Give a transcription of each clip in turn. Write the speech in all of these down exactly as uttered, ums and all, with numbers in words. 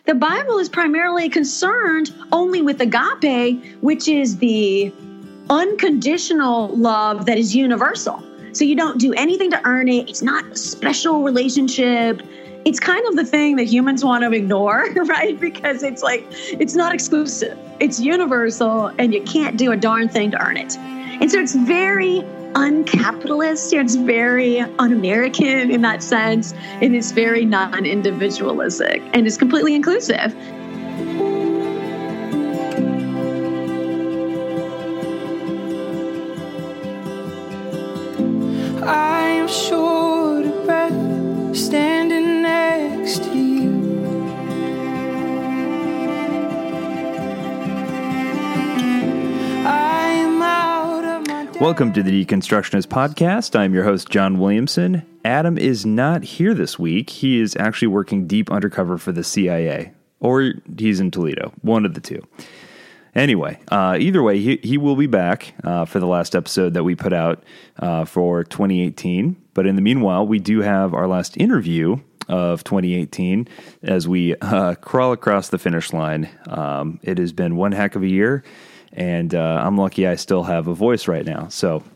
The Bible is primarily concerned only with agape, which is the unconditional love that is universal. So you don't do anything to earn it. It's not a special relationship. It's kind of the thing that humans want to ignore, right? Because it's like, it's not exclusive. It's universal, and you can't do a darn thing to earn it. And so it's very uncapitalist. It's very un-American in that sense. And it's very non-individualistic, and it's completely inclusive. I am short of breath, standing next to you. I am out of my day. Welcome to the Deconstructionist Podcast. I'm your host, John Williamson. Adam is not here this week. He is actually working deep undercover for the C I A, or he's in Toledo, one of the two. Anyway, uh, either way, he, he will be back uh, for the last episode that we put out uh, for twenty eighteen. But in the meanwhile, we do have our last interview of twenty eighteen as we uh, crawl across the finish line. Um, it has been one heck of a year, and uh, I'm lucky I still have a voice right now. So,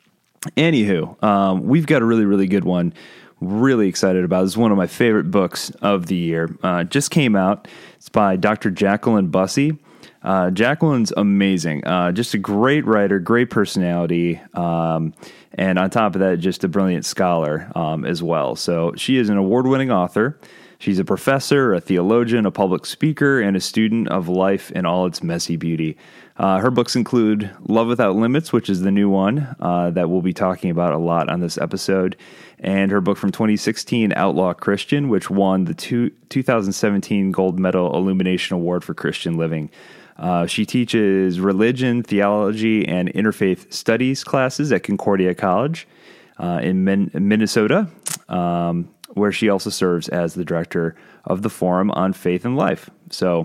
anywho, um, we've got a really, really good one. Really excited about. This is one of my favorite books of the year. Uh, just came out. It's by Doctor Jacqueline Bussey. Uh, Jacqueline's amazing. Uh, just a great writer, great personality, um, and on top of that, just a brilliant scholar um, as well. So she is an award-winning author. She's a professor, a theologian, a public speaker, and a student of life in all its messy beauty. Uh, her books include Love Without Limits, which is the new one uh, that we'll be talking about a lot on this episode, and her book from twenty sixteen, Outlaw Christian, which won the two, two thousand seventeen Gold Medal Illumination Award for Christian Living. Uh, she teaches religion, theology, and interfaith studies classes at Concordia College uh, in Min- Minnesota, um, where she also serves as the director of the Forum on Faith and Life. So,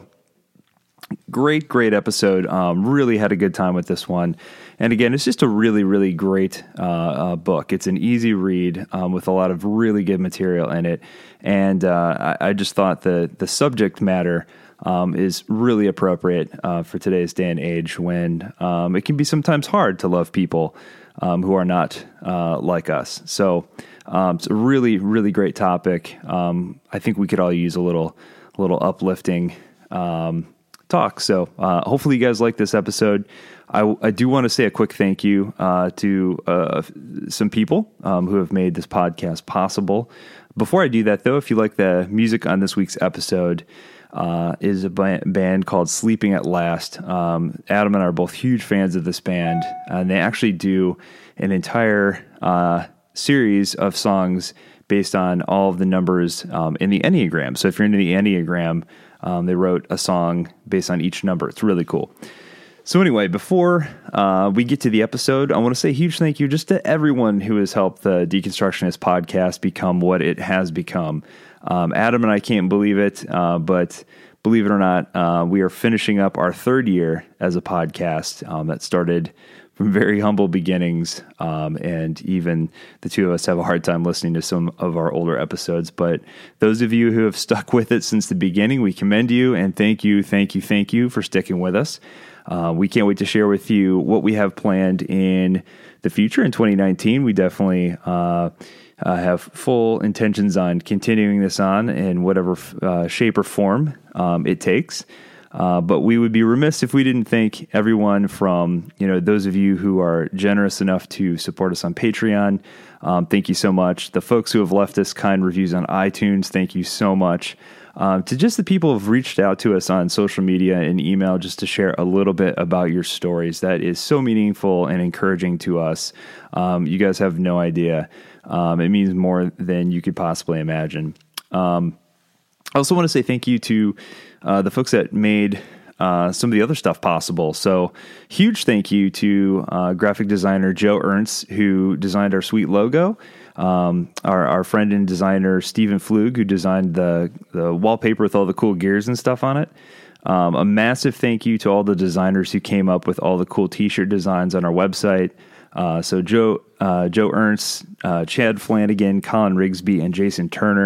great, great episode. Um, really had a good time with this one. And again, it's just a really, really great uh, uh, book. It's an easy read um, with a lot of really good material in it. And uh, I, I just thought the the subject matter Um, is really appropriate uh, for today's day and age when um, it can be sometimes hard to love people um, who are not uh, like us. So um, it's a really, really great topic. Um, I think we could all use a little, little uplifting um, talk. So uh, hopefully you guys like this episode. I, I do want to say a quick thank you uh, to uh, some people um, who have made this podcast possible. Before I do that, though, if you like the music on this week's episode, Uh, is a band called Sleeping at Last. Um, Adam and I are both huge fans of this band, and they actually do an entire uh, series of songs based on all of the numbers um, in the Enneagram. So if you're into the Enneagram, um, they wrote a song based on each number. It's really cool. So anyway, before uh, we get to the episode, I want to say a huge thank you just to everyone who has helped the Deconstructionist Podcast become what it has become. Um, Adam and I can't believe it, uh, but believe it or not, uh, we are finishing up our third year as a podcast um, that started from very humble beginnings, um, and even the two of us have a hard time listening to some of our older episodes. But those of you who have stuck with it since the beginning, we commend you, and thank you, thank you, thank you for sticking with us. Uh, we can't wait to share with you what we have planned in the future in twenty nineteen. We definitely uh, uh, have full intentions on continuing this on in whatever uh, shape or form um, it takes. Uh, but we would be remiss if we didn't thank everyone from, you know, those of you who are generous enough to support us on Patreon. Um, thank you so much. The folks who have left us kind reviews on iTunes, thank you so much. Um, to just the people who have reached out to us on social media and email just to share a little bit about your stories. That is so meaningful and encouraging to us. Um, you guys have no idea. Um, it means more than you could possibly imagine. Um, I also want to say thank you to uh, the folks that made uh, some of the other stuff possible. So huge thank you to uh, graphic designer Joe Ernst, who designed our sweet logo. Um, our, our friend and designer, Stephen Flug, who designed the, the wallpaper with all the cool gears and stuff on it. Um, a massive thank you to all the designers who came up with all the cool t-shirt designs on our website. Uh, so Joe, uh, Joe Ernst, uh, Chad Flanagan, Colin Rigsby, and Jason Turner,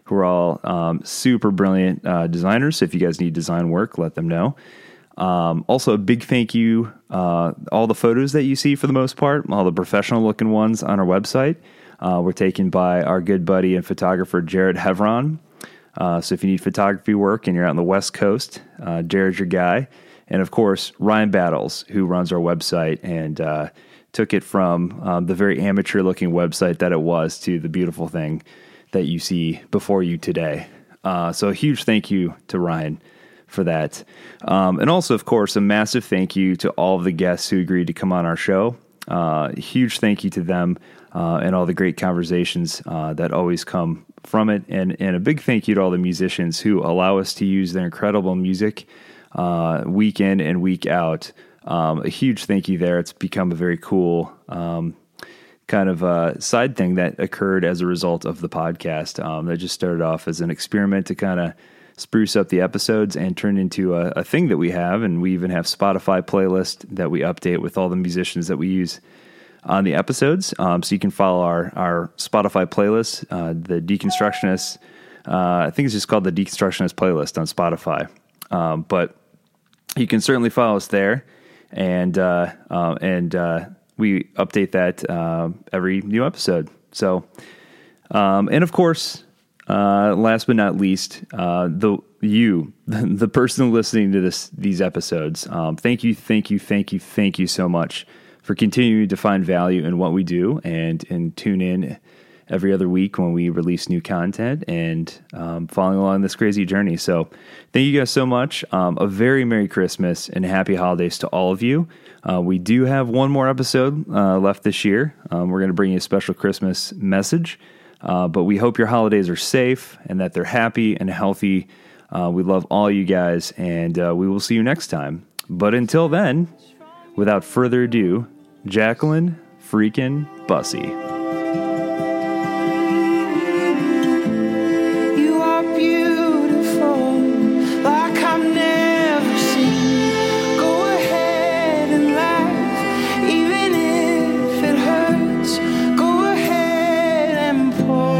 who are all um, super brilliant uh, designers. So if you guys need design work, let them know. Um, also, a big thank you. Uh, all the photos that you see, for the most part, all the professional looking ones on our website, uh, were taken by our good buddy and photographer, Jared Hevron. Uh, so if you need photography work and you're out on the West Coast, uh, Jared's your guy. And of course, Ryan Battles, who runs our website and uh, took it from um, the very amateur looking website that it was to the beautiful thing that you see before you today. Uh, so a huge thank you to Ryan for that. Um, and also, of course, a massive thank you to all of the guests who agreed to come on our show. Uh, huge thank you to them uh, and all the great conversations uh, that always come from it. And, and a big thank you to all the musicians who allow us to use their incredible music uh, week in and week out. Um, a huge thank you there. It's become a very cool um, kind of a side thing that occurred as a result of the podcast um, that just started off as an experiment to kind of spruce up the episodes and turn into a, a thing that we have. And we even have Spotify playlist that we update with all the musicians that we use on the episodes. Um, so you can follow our, our Spotify playlist, uh, the Deconstructionists. Uh, I think it's just called the Deconstructionist playlist on Spotify. Um, but you can certainly follow us there. And, uh, uh, and, uh, we update that, uh, every new episode. So, um, and of course, Uh, last but not least, uh, the you, the person listening to this these episodes, um, thank you, thank you, thank you, thank you so much for continuing to find value in what we do and and tune in every other week when we release new content and um, following along this crazy journey. So thank you guys so much. Um, a very Merry Christmas and Happy Holidays to all of you. Uh, we do have one more episode uh, left this year. Um, we're going to bring you a special Christmas message. Uh, but we hope your holidays are safe and that they're happy and healthy. Uh, we love all you guys, and uh, we will see you next time. But until then, without further ado, Jacqueline freaking Bussey. You are beautiful, like I've never seen. Go ahead and laugh, even if it hurts. Go ahead and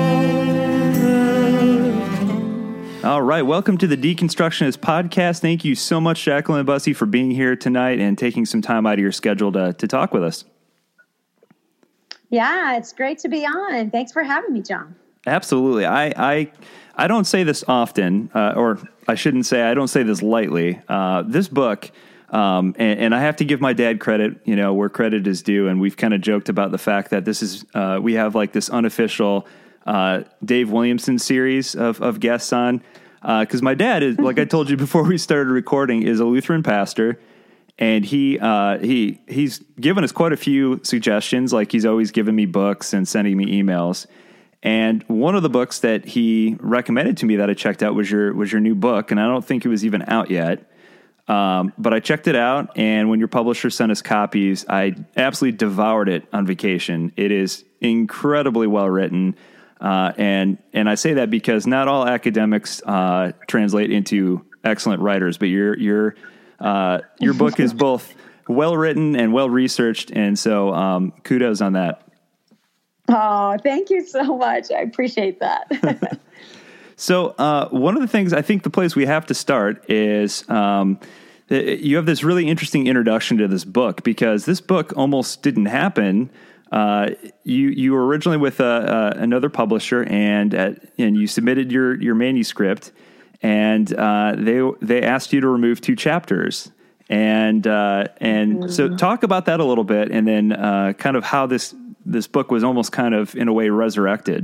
All right, welcome to the Deconstructionist Podcast. Thank you so much, Jacqueline Bussey, for being here tonight and taking some time out of your schedule to, to talk with us. Yeah, it's great to be on. Thanks for having me, John. Absolutely. I I, I don't say this often, uh, or I shouldn't say I don't say this lightly. Uh, this book, um, and, and I have to give my dad credit, you know, where credit is due, and we've kind of joked about the fact that this is, uh, we have like this unofficial uh, Dave Williamson series of, of guests on. Because uh, my dad is, like I told you before we started recording, is a Lutheran pastor, and he uh, he he's given us quite a few suggestions. Like he's always given me books and sending me emails. And one of the books that he recommended to me that I checked out was your was your new book, and I don't think it was even out yet. Um, but I checked it out, and when your publisher sent us copies, I absolutely devoured it on vacation. It is incredibly well written. Uh, and, and I say that because not all academics, uh, translate into excellent writers, but your, your, uh, your book is both well written and well researched. And so, um, kudos on that. Oh, thank you so much. I appreciate that. So, uh, one of the things, I think the place we have to start is, um, you have this really interesting introduction to this book, because this book almost didn't happen. Uh, you you were originally with uh, uh, another publisher, and uh, and you submitted your your manuscript, and uh, they they asked you to remove two chapters, and uh, and mm-hmm. so talk about that a little bit, and then uh, kind of how this this book was almost kind of in a way resurrected.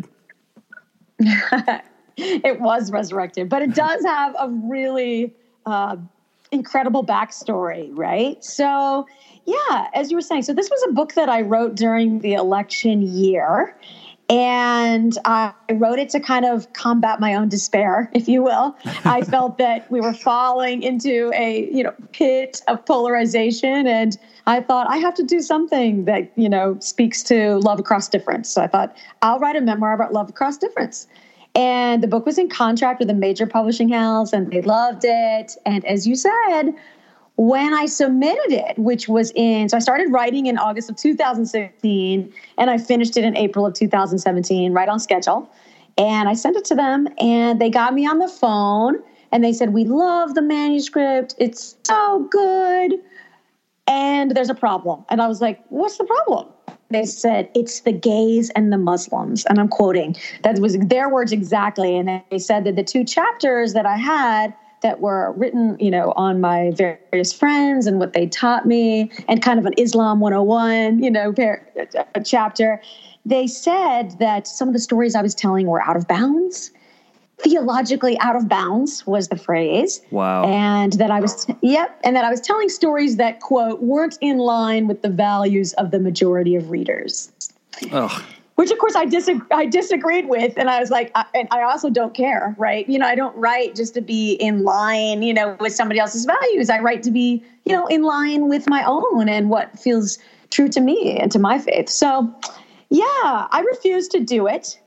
It was resurrected, but it does have a really uh, incredible backstory, right? So. Yeah, as you were saying, so this was a book that I wrote during the election year, and I wrote it to kind of combat my own despair, if you will. I felt that we were falling into a, you know, pit of polarization, and I thought I have to do something that, you know, speaks to love across difference. So I thought I'll write a memoir about love across difference. And the book was in contract with a major publishing house, and they loved it. And as you said, when I submitted it, which was in, so I started writing in August of two thousand sixteen, and I finished it in April of two thousand seventeen, right on schedule. And I sent it to them, and they got me on the phone, and they said, we love the manuscript. It's so good. And there's a problem. And I was like, what's the problem? They said, it's the gays and the Muslims. And I'm quoting. That was their words exactly. And they said that the two chapters that I had that were written, you know, on my various friends and what they taught me, and kind of an Islam one oh one, you know, a chapter, they said that some of the stories I was telling were out of bounds. Theologically out of bounds was the phrase. Wow. And that I was, yep. And that I was telling stories that, quote, weren't in line with the values of the majority of readers. Ugh. Which, of course, I, disag- I disagreed with. And I was like, I, and I also don't care, right? You know, I don't write just to be in line, you know, with somebody else's values. I write to be, you know, in line with my own and what feels true to me and to my faith. So, yeah, I refused to do it.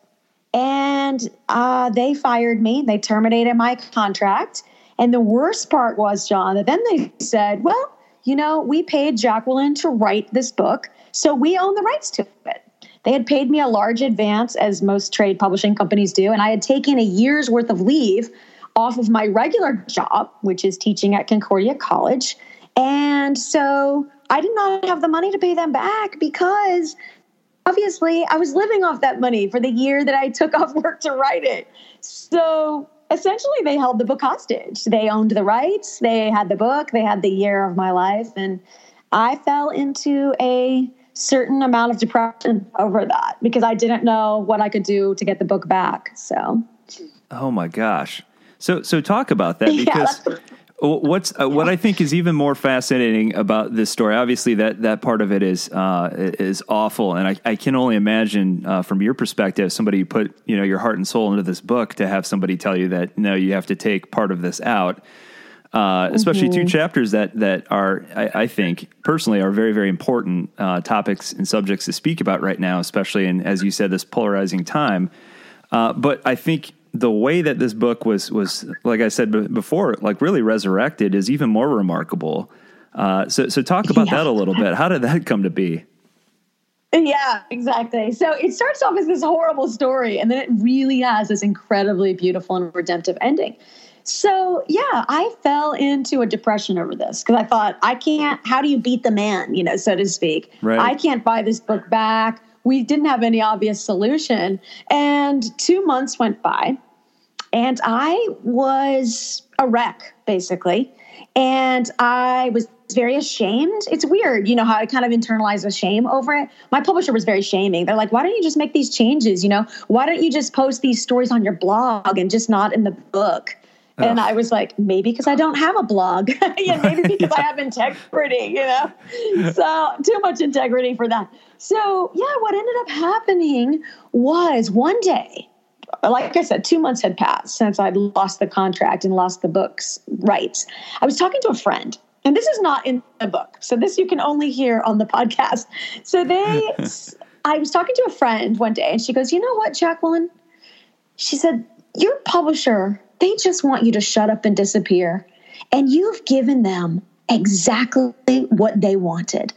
And uh, they fired me. They terminated my contract. And the worst part was, John, that then they said, well, you know, we paid Jacqueline to write this book, so we own the rights to it. They had paid me a large advance, as most trade publishing companies do, and I had taken a year's worth of leave off of my regular job, which is teaching at Concordia College. And so I did not have the money to pay them back because obviously I was living off that money for the year that I took off work to write it. So essentially they held the book hostage. They owned the rights. They had the book. They had the year of my life. And I fell into a certain amount of depression over that because I didn't know what I could do to get the book back. So. Oh my gosh. So, so talk about that because yeah, what's uh, what I think is even more fascinating about this story. Obviously, that that part of it is uh, is awful, and I, I can only imagine uh, from your perspective, somebody who put you know your heart and soul into this book, to have somebody tell you that no, you have to take part of this out. Uh, especially mm-hmm. two chapters that that are, I, I think, personally, are very, very important uh, topics and subjects to speak about right now, especially in, as you said, this polarizing time. Uh, but I think the way that this book was, was like I said b- before, like really resurrected is even more remarkable. Uh, so, so talk about yeah. that a little bit. How did that come to be? Yeah, exactly. So it starts off as this horrible story, and then it really has this incredibly beautiful and redemptive ending. So, yeah, I fell into a depression over this because I thought, I can't, how do you beat the man, you know, so to speak? Right. I can't buy this book back. We didn't have any obvious solution. And two months went by, and I was a wreck, basically. And I was very ashamed. It's weird, you know, how I kind of internalized the shame over it. My publisher was very shaming. They're like, why don't you just make these changes? You know, why don't you just post these stories on your blog and just not in the book? And I was like, maybe because I don't have a blog. yeah, maybe because yeah. I have integrity, you know? So too much integrity for that. So, yeah, what ended up happening was one day, like I said, two months had passed since I'd lost the contract and lost the book's rights. I was talking to a friend, and this is not in the book. So this you can only hear on the podcast. So they, I was talking to a friend one day, and she goes, you know what, Jacqueline? She said, your publisher, they just want you to shut up and disappear. And you've given them exactly what they wanted.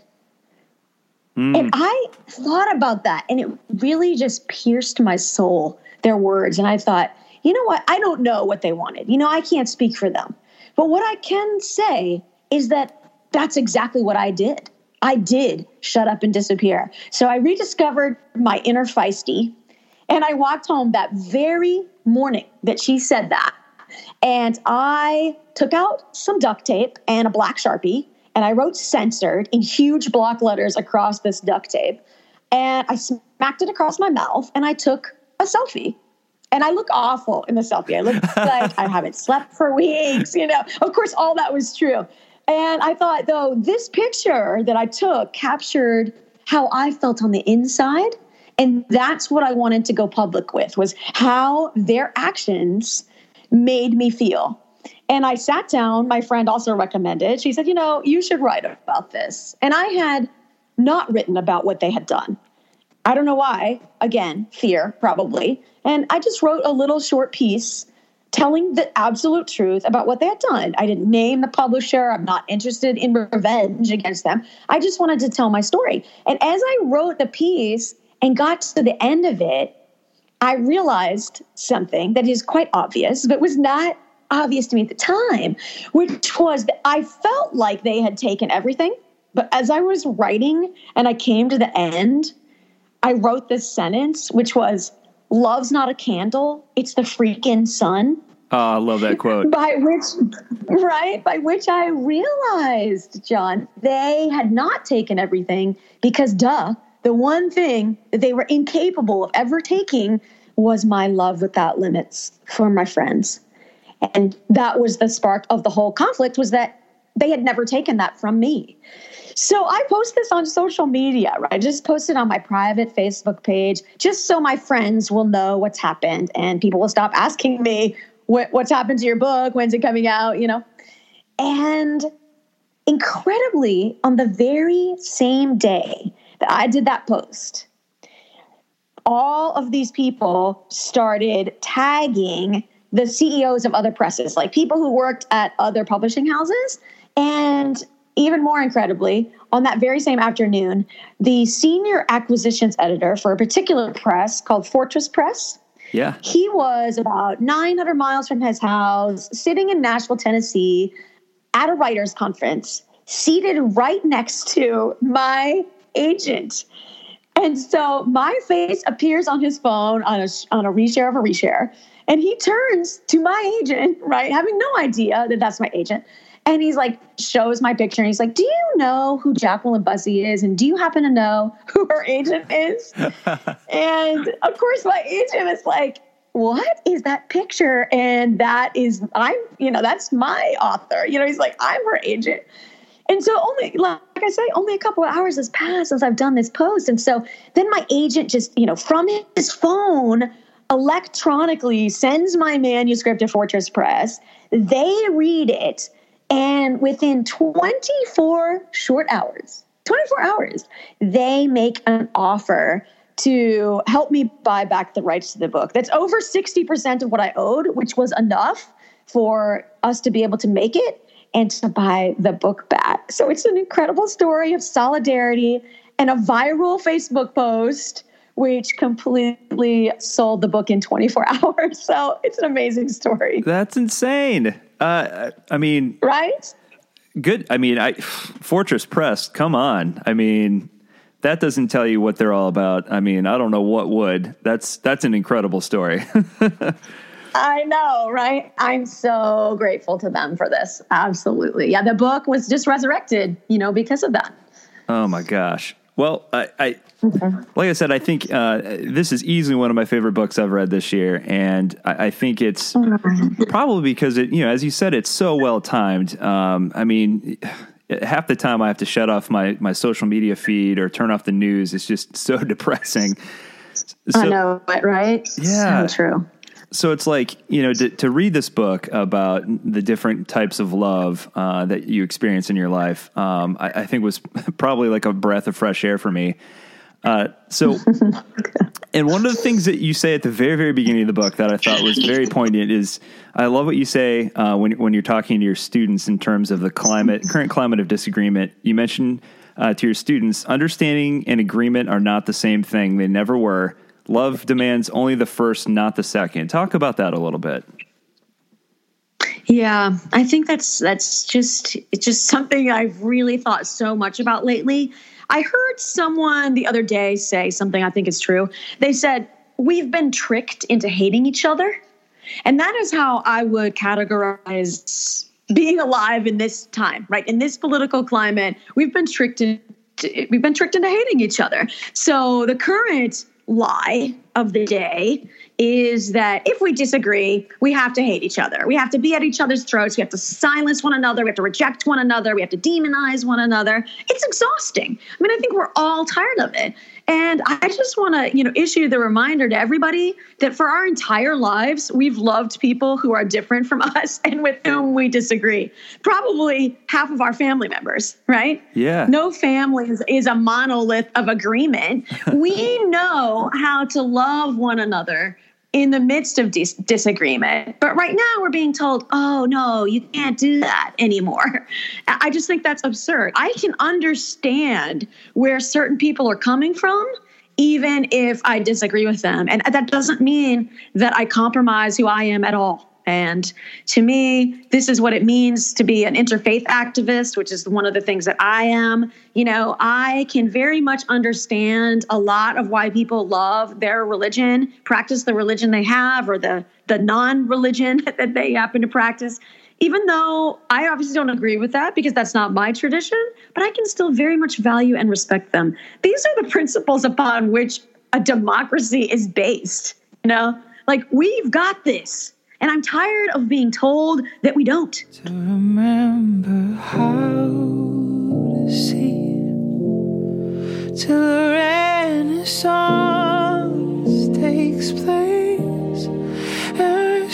Mm. And I thought about that, and it really just pierced my soul, their words. And I thought, you know what? I don't know what they wanted. You know, I can't speak for them. But what I can say is that that's exactly what I did. I did shut up and disappear. So I rediscovered my inner feisty, and I walked home that very morning that she said that. And I took out some duct tape and a black Sharpie, and I wrote censored in huge block letters across this duct tape. And I smacked it across my mouth, and I took a selfie. And I look awful in the selfie. I look like I haven't slept for weeks, you know. Of course, all that was true. And I thought, though, this picture that I took captured how I felt on the inside. And that's what I wanted to go public with, was how their actions made me feel. And I sat down. My friend also recommended. She said, you know, you should write about this. And I had not written about what they had done. I don't know why. Again, fear, probably. And I just wrote a little short piece telling the absolute truth about what they had done. I didn't name the publisher. I'm not interested in revenge against them. I just wanted to tell my story. And as I wrote the piece and got to the end of it, I realized something that is quite obvious, but was not obvious to me at the time, which was that I felt like they had taken everything. But as I was writing and I came to the end, I wrote this sentence, which was, love's not a candle, it's the freaking sun. Oh, I love that quote. By which, right, by which I realized, John, they had not taken everything because, duh, the one thing that they were incapable of ever taking was my love without limits for my friends. And that was the spark of the whole conflict, was that they had never taken that from me. So I post this on social media, right? I just post it on my private Facebook page, just so my friends will know what's happened and people will stop asking me, what, what's happened to your book? When's it coming out? You know? And incredibly, on the very same day that I did that post, all of these people started tagging the C E Os of other presses, like people who worked at other publishing houses. And even more incredibly, on that very same afternoon, the senior acquisitions editor for a particular press called Fortress Press, yeah, he was about nine hundred miles from his house, sitting in Nashville, Tennessee, at a writers' conference, seated right next to my agent. And so my face appears on his phone on a, on a reshare of a reshare. And he turns to my agent, right, having no idea that that's my agent. And he's like, shows my picture. And he's like, do you know who Jacqueline Bussey is? And do you happen to know who her agent is? And of course, my agent is like, what is that picture? And that is, I'm, you know, that's my author. You know, he's like, I'm her agent. And so only, like I say, only a couple of hours has passed since I've done this post. And so then my agent just, you know, from his phone, electronically sends my manuscript to Fortress Press. They read it. And within twenty-four short hours, twenty-four hours, they make an offer to help me buy back the rights to the book. That's over sixty percent of what I owed, which was enough for us to be able to make it and to buy the book back. So it's an incredible story of solidarity and a viral Facebook post which completely sold the book in twenty-four hours. So it's an amazing story. That's insane. Uh, I mean, right? Good. I mean, I Fortress Press, come on. I mean, that doesn't tell you what they're all about. I mean, I don't know what would. That's that's an incredible story. I know, right? I'm so grateful to them for this. Absolutely. Yeah, the book was just resurrected, you know, because of that. Oh, my gosh. Well, I, I like I said, I think uh, this is easily one of my favorite books I've read this year, and I, I think it's probably because it, you know, as you said, it's so well timed. Um, I mean, half the time I have to shut off my my social media feed or turn off the news. It's just so depressing. So, I know it, right? Yeah, so true. So it's like, you know, to, to read this book about the different types of love uh, that you experience in your life, um, I, I think was probably like a breath of fresh air for me. Uh, so, and one of the things that you say at the very, very beginning of the book that I thought was very poignant is, I love what you say uh, when when you're talking to your students in terms of the climate, current climate of disagreement. You mentioned uh, to your students, understanding and agreement are not the same thing. They never were. Love demands only the first, not the second. Talk about that a little bit. Yeah, I think that's that's just it's just something I've really thought so much about lately. I heard someone the other day say something I think is true. They said, we've been tricked into hating each other. And that is how I would categorize being alive in this time, right? In this political climate, we've been tricked into, we've been tricked into hating each other. So the current lie of the day is that if we disagree, we have to hate each other. We have to be at each other's throats. We have to silence one another. We have to reject one another. We have to demonize one another. It's exhausting. I mean, I think we're all tired of it. And I just want to, you know, issue the reminder to everybody that for our entire lives, we've loved people who are different from us and with whom we disagree. Probably half of our family members, right? Yeah. No family is, is a monolith of agreement. We know how to love one another in the midst of dis- disagreement. But right now we're being told, oh, no, you can't do that anymore. I just think that's absurd. I can understand where certain people are coming from even if I disagree with them. And that doesn't mean that I compromise who I am at all. And to me, this is what it means to be an interfaith activist, which is one of the things that I am. You know, I can very much understand a lot of why people love their religion, practice the religion they have, or the, the non-religion that they happen to practice, even though I obviously don't agree with that because that's not my tradition, but I can still very much value and respect them. These are the principles upon which a democracy is based, you know? Like, we've got this. And I'm tired of being told that we don't. To remember how to see till the Renaissance takes place and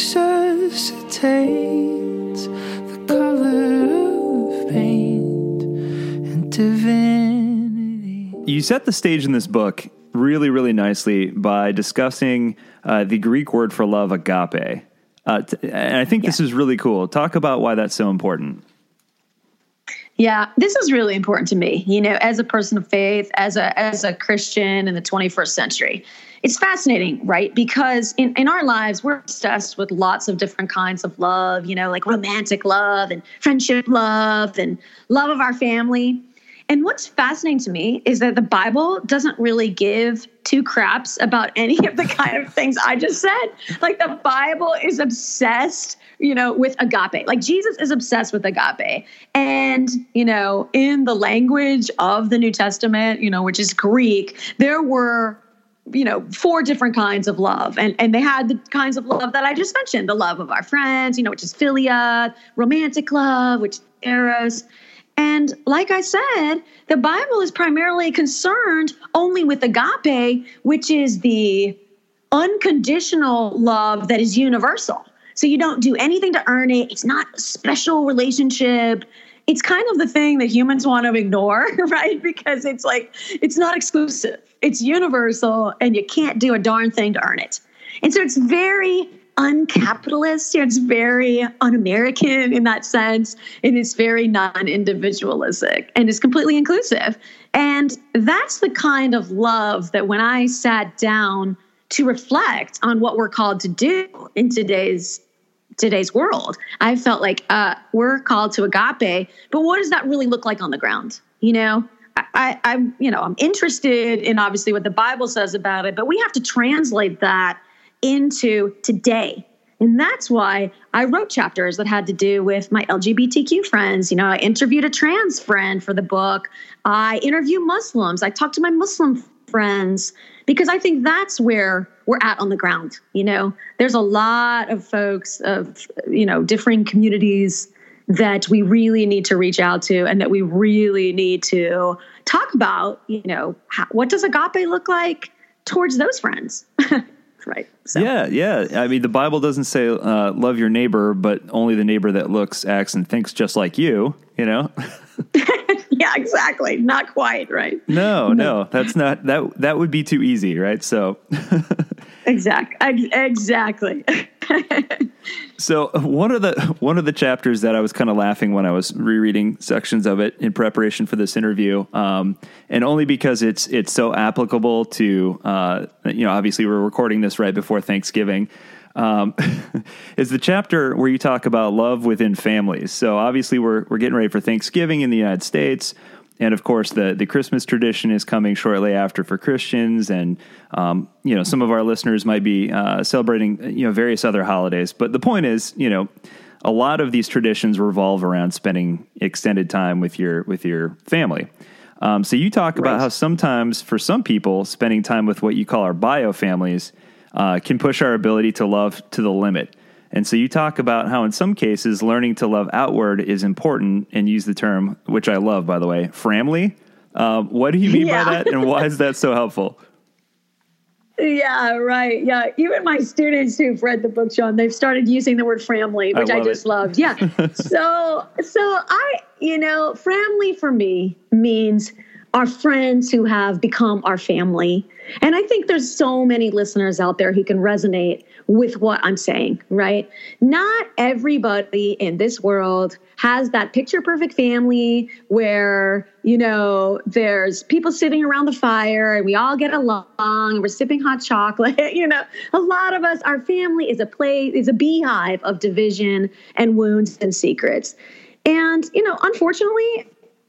resuscitates the color of paint and divinity. You set the stage in this book really, really nicely by discussing uh, the Greek word for love, agape. Uh, t- and I think yeah. this is really cool. Talk about why that's so important. Yeah, this is really important to me, you know, as a person of faith, as a as a Christian in the twenty-first century. It's fascinating, right? Because in, in our lives, we're obsessed with lots of different kinds of love, you know, like romantic love and friendship love and love of our family. And what's fascinating to me is that the Bible doesn't really give two craps about any of the kind of things I just said. Like, the Bible is obsessed, you know, with agape. Like, Jesus is obsessed with agape. And, you know, in the language of the New Testament, you know, which is Greek, there were, you know, four different kinds of love. And, and they had the kinds of love that I just mentioned, the love of our friends, you know, which is philia, romantic love, which is eros. And like I said, the Bible is primarily concerned only with agape, which is the unconditional love that is universal. So you don't do anything to earn it. It's not a special relationship. It's kind of the thing that humans want to ignore, right? Because it's like, it's not exclusive. It's universal, and you can't do a darn thing to earn it. And so it's very uncapitalist. It's very un-American in that sense. And it's very non-individualistic, and it's completely inclusive. And that's the kind of love that when I sat down to reflect on what we're called to do in today's today's world, I felt like uh, we're called to agape, but what does that really look like on the ground? You know, I, I'm, you know, I'm interested in obviously what the Bible says about it, but we have to translate that into today. And that's why I wrote chapters that had to do with my L G B T Q friends. You know, I interviewed a trans friend for the book. I interview Muslims. I talked to my Muslim friends because I think that's where we're at on the ground. You know, there's a lot of folks of, you know, differing communities that we really need to reach out to, and that we really need to talk about, you know, how, what does agape look like towards those friends? Right. So. Yeah, yeah. I mean, the Bible doesn't say uh, love your neighbor, but only the neighbor that looks, acts, and thinks just like you, you know? Yeah, exactly. Not quite, right? No, no, no, that's not, that that would be too easy, right? So. Exactly. Exactly. So one of the one of the chapters that I was kind of laughing when I was rereading sections of it in preparation for this interview, um, and only because it's it's so applicable to, uh, you know, obviously we're recording this right before Thanksgiving, um, is the chapter where you talk about love within families. So obviously we're we're getting ready for Thanksgiving in the United States. And of course, the, the Christmas tradition is coming shortly after for Christians, and um, you know, some of our listeners might be uh, celebrating, you know, various other holidays. But the point is, you know, a lot of these traditions revolve around spending extended time with your with your family. Um, so you talk about right. how sometimes for some people, spending time with what you call our bio families uh, can push our ability to love to the limit. And so you talk about how in some cases learning to love outward is important, and use the term, which I love, by the way, framly. Um, what do you mean yeah. by that, and why is that so helpful? Yeah, right. Yeah. Even my students who've read the book, John, they've started using the word framly, which I, I just it. loved. Yeah. so, so I, you know, framly for me means, our friends who have become our family. And I think there's so many listeners out there who can resonate with what I'm saying, right? Not everybody in this world has that picture perfect family where, you know, there's people sitting around the fire and we all get along and we're sipping hot chocolate. You know, a lot of us, our family is a place, is a beehive of division and wounds and secrets. And, you know, unfortunately,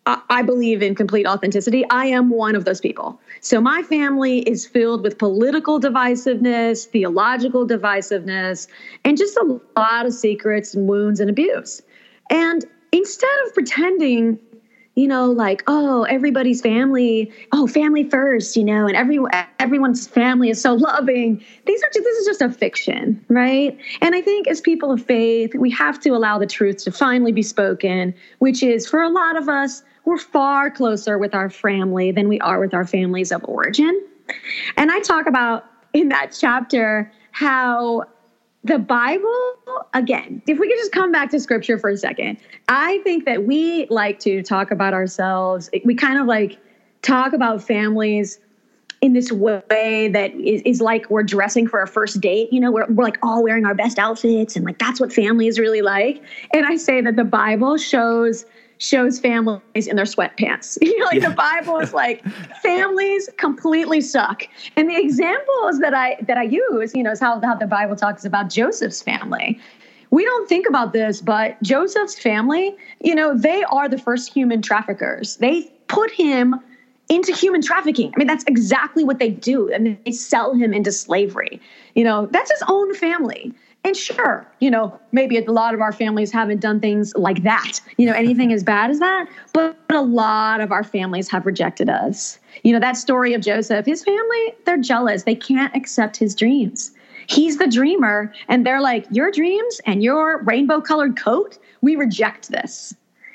I believe in complete authenticity. I am one of those people. So my family is filled with political divisiveness, theological divisiveness, and just a lot of secrets and wounds and abuse. And instead of pretending, you know, like, oh, everybody's family, oh, family first, you know, and every, everyone's family is so loving. These are just, this is just a fiction, right? And I think as people of faith, we have to allow the truth to finally be spoken, which is for a lot of us, we're far closer with our family than we are with our families of origin. And I talk about in that chapter how the Bible, again, if we could just come back to scripture for a second, I think that we like to talk about ourselves. We kind of like talk about families in this way that is, is like we're dressing for a first date. You know, we're, we're like all wearing our best outfits and like that's what family is really like. And I say that the Bible shows shows families in their sweatpants. You know, like yeah. The Bible is like families completely suck. And the examples that I that I use, you know, is how, how the Bible talks about Joseph's family. We don't think about this, but Joseph's family, you know, they are the first human traffickers. They put him into human trafficking. I mean, that's exactly what they do. And they sell him into slavery. You know, that's his own family. And sure, you know, maybe a lot of our families haven't done things like that, you know, anything as bad as that. But a lot of our families have rejected us. You know, that story of Joseph, his family, they're jealous. They can't accept his dreams. He's the dreamer. And they're like, your dreams and your rainbow colored coat, we reject this.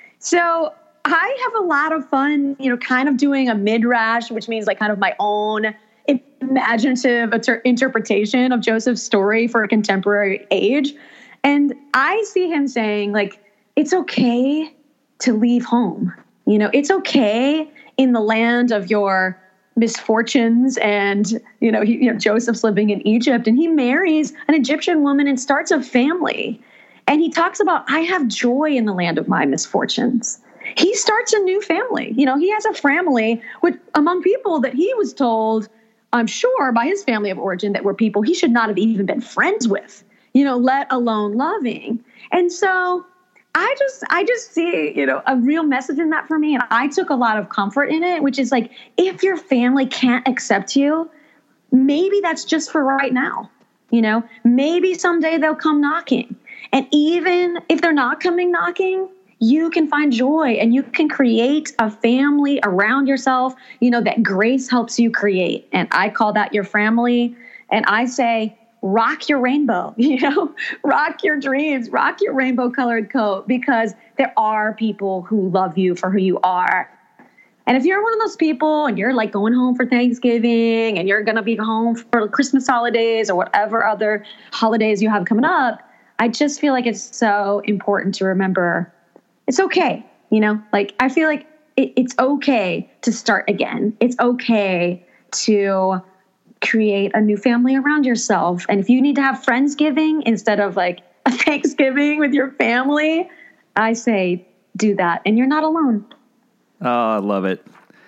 So I have a lot of fun, you know, kind of doing a midrash, which means like kind of my own imaginative inter- interpretation of Joseph's story for a contemporary age. And I see him saying, like, it's okay to leave home. You know, it's okay in the land of your misfortunes. And, you know, he, you know, Joseph's living in Egypt and he marries an Egyptian woman and starts a family. And he talks about, I have joy in the land of my misfortunes. He starts a new family. You know, he has a family with among people that he was told, I'm sure, by his family of origin, that were people he should not have even been friends with, you know, let alone loving. And so I just, I just see, you know, a real message in that for me. And I took a lot of comfort in it, which is like, if your family can't accept you, maybe that's just for right now. You know, maybe someday they'll come knocking. And even if they're not coming knocking, you can find joy and you can create a family around yourself, you know, that grace helps you create. And I call that your family. And I say, rock your rainbow, you know, rock your dreams, rock your rainbow colored coat, because there are people who love you for who you are. And if you're one of those people and you're like going home for Thanksgiving and you're going to be home for Christmas holidays or whatever other holidays you have coming up, I just feel like it's so important to remember it's okay, you know, like I feel like it, it's okay to start again. It's okay to create a new family around yourself. And if you need to have Friendsgiving instead of like a Thanksgiving with your family, I say do that. And you're not alone. Oh, I love it.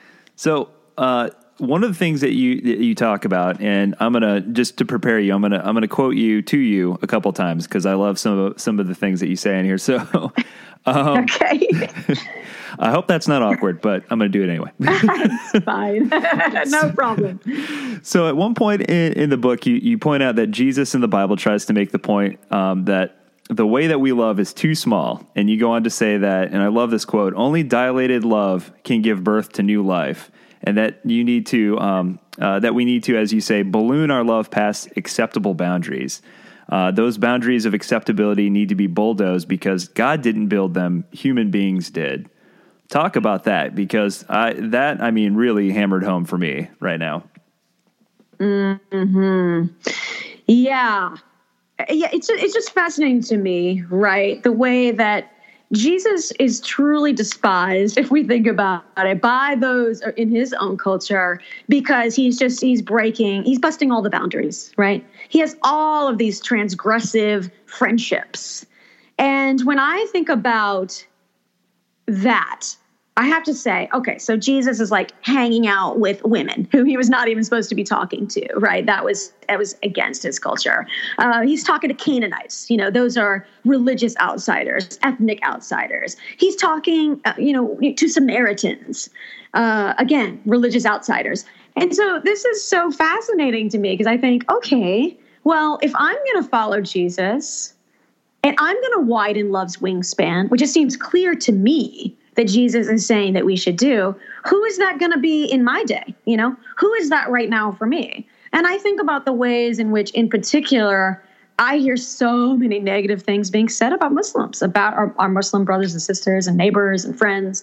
So uh, one of the things that you that you talk about, and I'm gonna just to prepare you, I'm gonna I'm gonna quote you to you a couple times because I love some of some of the things that you say in here. So. Um, okay. I hope that's not awkward, but I'm going to do it anyway. It's fine. No problem. So at one point in, in the book, you, you point out that Jesus in the Bible tries to make the point um, that the way that we love is too small. And you go on to say that, and I love this quote, only dilated love can give birth to new life. And that you need to, um, uh, that we need to, as you say, balloon our love past acceptable boundaries. Uh, those boundaries of acceptability need to be bulldozed because God didn't build them, human beings did. Talk about that, because I, that, I mean, really hammered home for me right now. Hmm. Yeah. Yeah. It's, it's just fascinating to me, right? The way that Jesus is truly despised, if we think about it, by those in his own culture, because he's just, he's breaking, he's busting all the boundaries, right? He has all of these transgressive friendships. And when I think about that, I have to say, okay, so Jesus is like hanging out with women who he was not even supposed to be talking to, right? That was that was against his culture. Uh, he's talking to Canaanites. You know, those are religious outsiders, ethnic outsiders. He's talking, uh, you know, to Samaritans. Uh, again, religious outsiders. And so this is so fascinating to me because I think, okay, well, if I'm going to follow Jesus and I'm going to widen love's wingspan, which it seems clear to me that Jesus is saying that we should do, who is that going to be in my day? You know, who is that right now for me? And I think about the ways in which, in particular, I hear so many negative things being said about Muslims, about our, our Muslim brothers and sisters and neighbors and friends.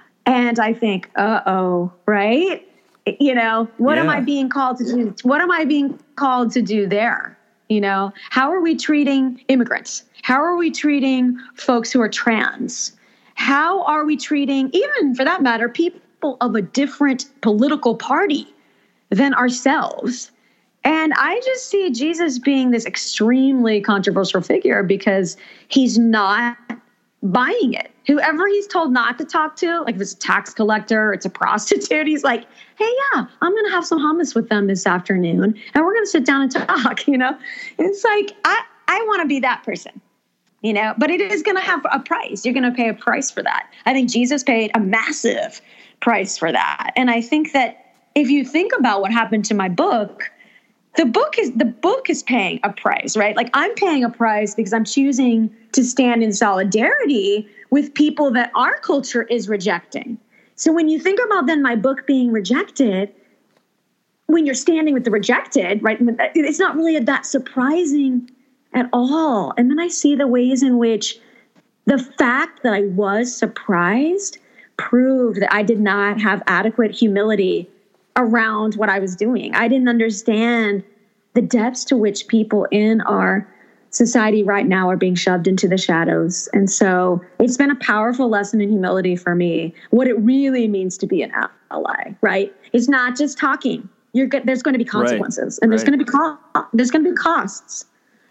And I think, uh-oh, right? You know, what yeah. am I being called to do? What am I being called to do there? You know, how are we treating immigrants? How are we treating folks who are trans? How are we treating, even for that matter, people of a different political party than ourselves? And I just see Jesus being this extremely controversial figure because he's not buying it. Whoever he's told not to talk to, like if it's a tax collector, it's a prostitute, he's like, hey, yeah, I'm going to have some hummus with them this afternoon and we're going to sit down and talk, you know? It's like, I, I want to be that person. You know, but it is going to have a price. You're going to pay a price for that. I think Jesus paid a massive price for that. And I think that if you think about what happened to my book, the book is the book is paying a price, right? Like I'm paying a price because I'm choosing to stand in solidarity with people that our culture is rejecting. So when you think about then my book being rejected, when you're standing with the rejected, right, it's not really that surprising at all. And then I see the ways in which the fact that I was surprised proved that I did not have adequate humility around what I was doing. I didn't understand the depths to which people in our society right now are being shoved into the shadows. And so it's been a powerful lesson in humility for me, what it really means to be an ally, right? It's not just talking. You're go- there's going to be consequences right. and there's right. going to be co- there's going to be costs.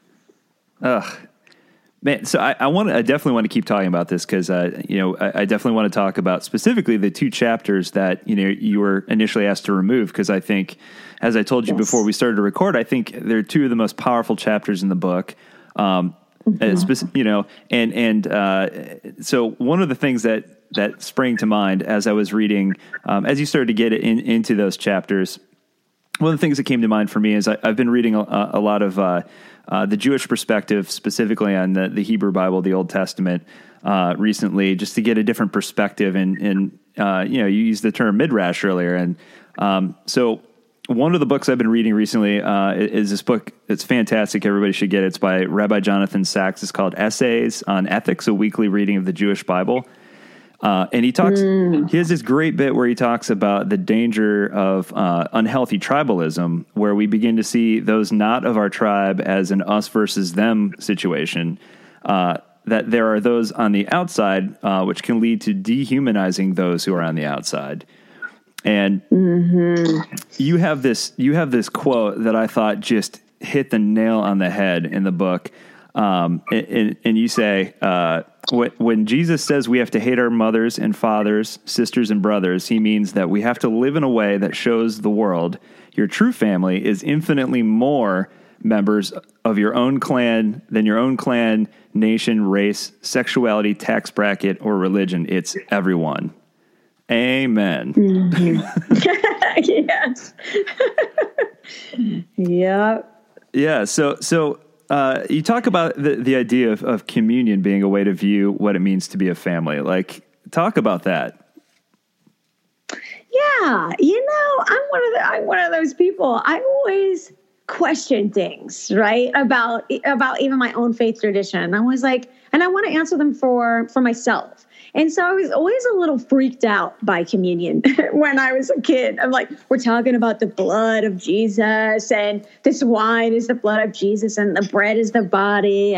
Ugh, man. So I, I want I definitely want to keep talking about this because, uh, you know, I, I definitely want to talk about specifically the two chapters that, you know, you were initially asked to remove. Because I think, as I told you yes. before we started to record, I think they're two of the most powerful chapters in the book. Um, mm-hmm. speci- you know, and, and, uh, so one of the things that, that sprang to mind as I was reading, um, as you started to get in, into those chapters, one of the things that came to mind for me is I, I've been reading a, a lot of, uh, Uh, the Jewish perspective, specifically on the, the Hebrew Bible, the Old Testament, uh, recently, just to get a different perspective. And, and uh, you know, you used the term midrash earlier. And um, so one of the books I've been reading recently uh, is this book. It's fantastic. Everybody should get it. It's by Rabbi Jonathan Sacks. It's called Essays on Ethics, a weekly reading of the Jewish Bible. Uh, and he talks, mm. he has this great bit where he talks about the danger of uh, unhealthy tribalism, where we begin to see those not of our tribe as an us versus them situation, uh, that there are those on the outside, uh, which can lead to dehumanizing those who are on the outside. And mm-hmm. you have this, you have this quote that I thought just hit the nail on the head in the book. Um, and, and you say, uh, when Jesus says we have to hate our mothers and fathers, sisters and brothers, he means that we have to live in a way that shows the world your true family is infinitely more members of your own clan than your own clan, nation, race, sexuality, tax bracket, or religion. It's everyone. Amen. Mm-hmm. Yes. Yeah. Yeah. So, so, Uh, you talk about the, the idea of, of communion being a way to view what it means to be a family. Like, talk about that. Yeah, you know, I'm one of the, I'm one of those people. I always question things, right? About about even my own faith tradition. I was like, and I want to answer them for for myself. And so I was always a little freaked out by communion when I was a kid. I'm like, we're talking about the blood of Jesus, and this wine is the blood of Jesus, and the bread is the body. And,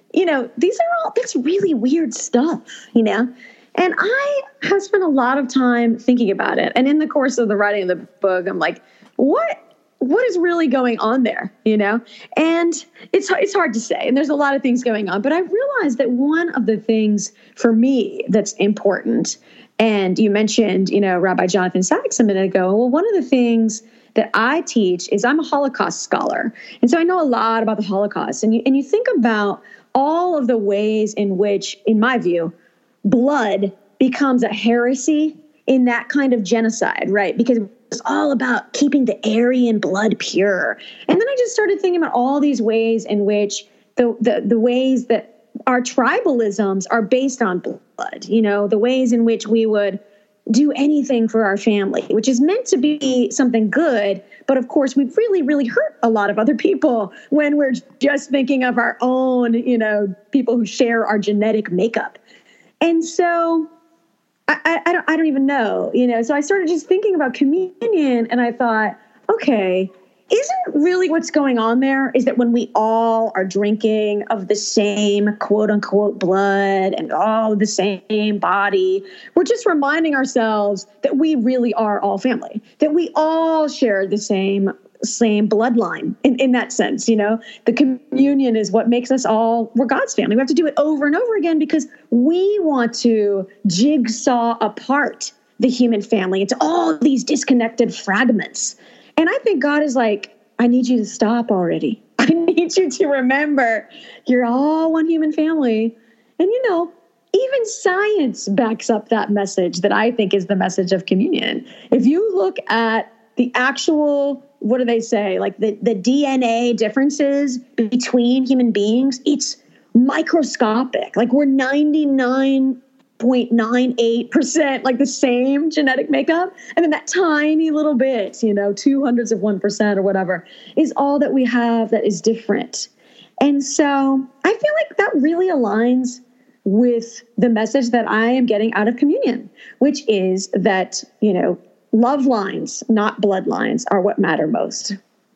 you know, these are all, that's really weird stuff, you know? And I have spent a lot of time thinking about it. And in the course of the writing of the book, I'm like, what, what is really going on there, you know? And it's, it's hard to say. And there's a lot of things going on. But I realized that one of the things for me that's important, and you mentioned, you know, Rabbi Jonathan Sacks a minute ago. Well, one of the things that I teach is I'm a Holocaust scholar. And so I know a lot about the Holocaust. And you, and you think about all of the ways in which, in my view, blood becomes a heresy in that kind of genocide, right? Because it's all about keeping the Aryan blood pure. And then I just started thinking about all these ways in which the, the, the ways that our tribalisms are based on blood, you know, the ways in which we would do anything for our family, which is meant to be something good. But of course, we really, really hurt a lot of other people when we're just thinking of our own, you know, people who share our genetic makeup. And so I, I, I don't, I don't even know, you know, so I started just thinking about communion, and I thought, okay, isn't really what's going on there is that when we all are drinking of the same quote unquote blood and all the same body, we're just reminding ourselves that we really are all family, that we all share the same same bloodline in, in that sense. You know, the communion is what makes us all, we're God's family. We have to do it over and over again because we want to jigsaw apart the human family into all these disconnected fragments. And I think God is like, I need you to stop already. I need you to remember you're all one human family. And, you know, even science backs up that message that I think is the message of communion. If you look at the actual, what do they say, like the, the D N A differences between human beings, it's microscopic. Like we're ninety-nine point nine eight percent like the same genetic makeup. And then that tiny little bit, you know, two hundredths of one percent or whatever is all that we have that is different. And so I feel like that really aligns with the message that I am getting out of communion, which is that, you know, love lines, not bloodlines, are what matter most.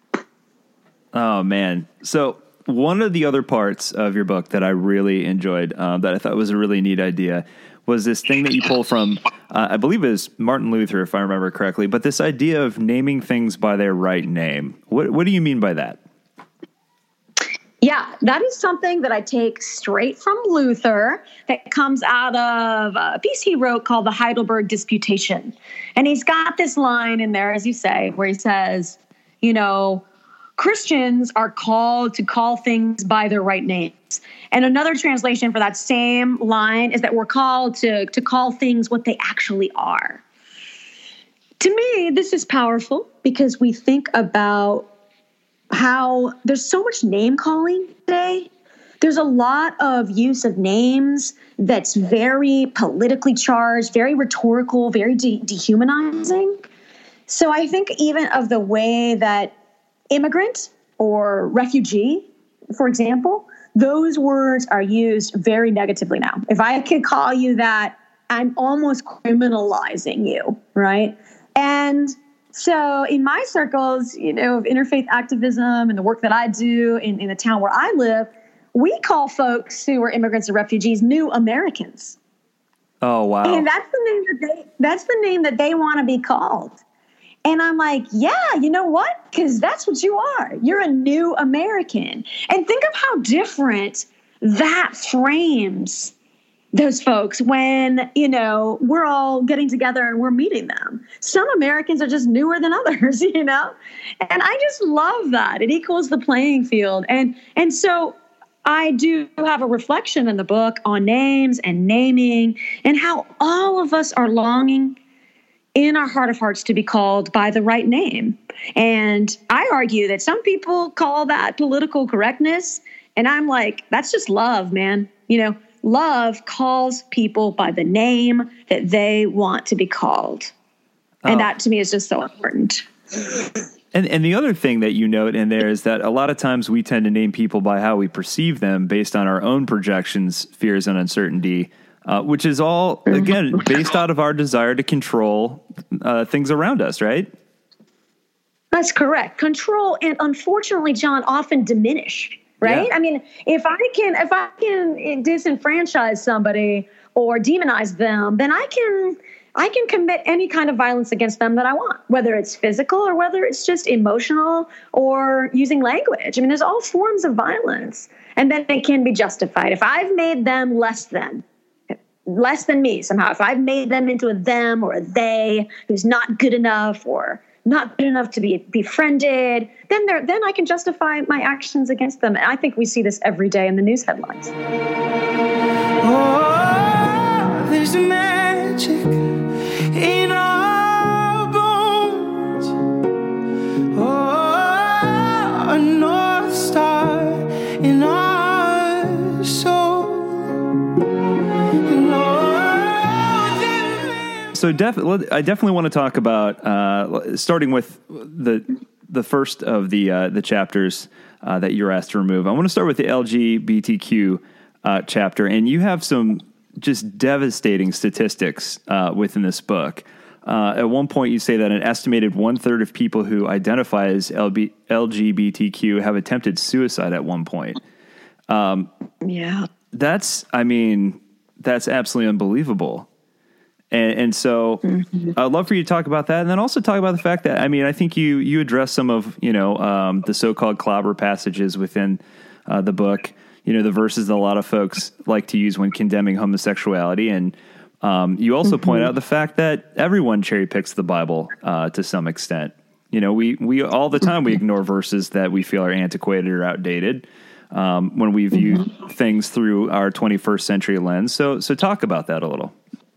Oh, man. So one of the other parts of your book that I really enjoyed, uh, that I thought was a really neat idea, was this thing that you pull from, uh, I believe it was Martin Luther, if I remember correctly, but this idea of naming things by their right name. What, what do you mean by that? Yeah, that is something that I take straight from Luther that comes out of a piece he wrote called the Heidelberg Disputation. And he's got this line in there, as you say, where he says, you know, Christians are called to call things by their right names. And another translation for that same line is that we're called to, to call things what they actually are. To me, this is powerful because we think about how there's so much name calling today. There's a lot of use of names that's very politically charged, very rhetorical, very de- dehumanizing. So I think even of the way that immigrant or refugee, for example, those words are used very negatively now. If I could call you that, I'm almost criminalizing you, right? And so in my circles, you know, of interfaith activism and the work that I do in, in the town where I live, we call folks who are immigrants or refugees new Americans. Oh, wow. And that's the name that they, that's the name that they want to be called. And I'm like, yeah, you know what? Because that's what you are. You're a new American. And think of how different that frames those folks when, you know, we're all getting together and we're meeting them. Some Americans are just newer than others, you know? And I just love that. It equals the playing field. And and so I do have a reflection in the book on names and naming and how all of us are longing in our heart of hearts to be called by the right name. And I argue that some people call that political correctness. And I'm like, that's just love, man. You know, love calls people by the name that they want to be called. And oh. that to me is just so important. And and the other thing that you note in there is that a lot of times we tend to name people by how we perceive them based on our own projections, fears, and uncertainty, uh, which is all, again, based out of our desire to control uh, things around us, right? That's correct. Control and, unfortunately, John, often diminish right? Yeah. I mean, if I can, if I can disenfranchise somebody or demonize them, then I can, I can commit any kind of violence against them that I want, whether it's physical or whether it's just emotional or using language. I mean, there's all forms of violence, and then it can be justified. If I've made them less than, less than me somehow, if I've made them into a them or a they who's not good enough or not good enough to be befriended, then they're, then I can justify my actions against them. And I think we see this every day in the news headlines. Oh, there's magic in our bones. Oh, a North Star in our soul. So definitely, I definitely want to talk about uh, starting with the the first of the uh, the chapters uh, that you're asked to remove. I want to start with the L G B T Q uh, chapter, and you have some just devastating statistics uh, within this book. Uh, at one point, you say that an estimated one third of people who identify as L G B T Q have attempted suicide at one point. Um, yeah, that's, I mean, that's absolutely unbelievable. And, and so mm-hmm. I'd love for you to talk about that, and then also talk about the fact that, I mean, I think you, you address some of, you know, um, the so-called clobber passages within uh, the book, you know, the verses that a lot of folks like to use when condemning homosexuality. And um, you also mm-hmm. point out the fact that everyone cherry picks the Bible uh, to some extent. You know, we, we all the time we ignore verses that we feel are antiquated or outdated um, when we view mm-hmm. things through our twenty-first century lens. So, so talk about that a little.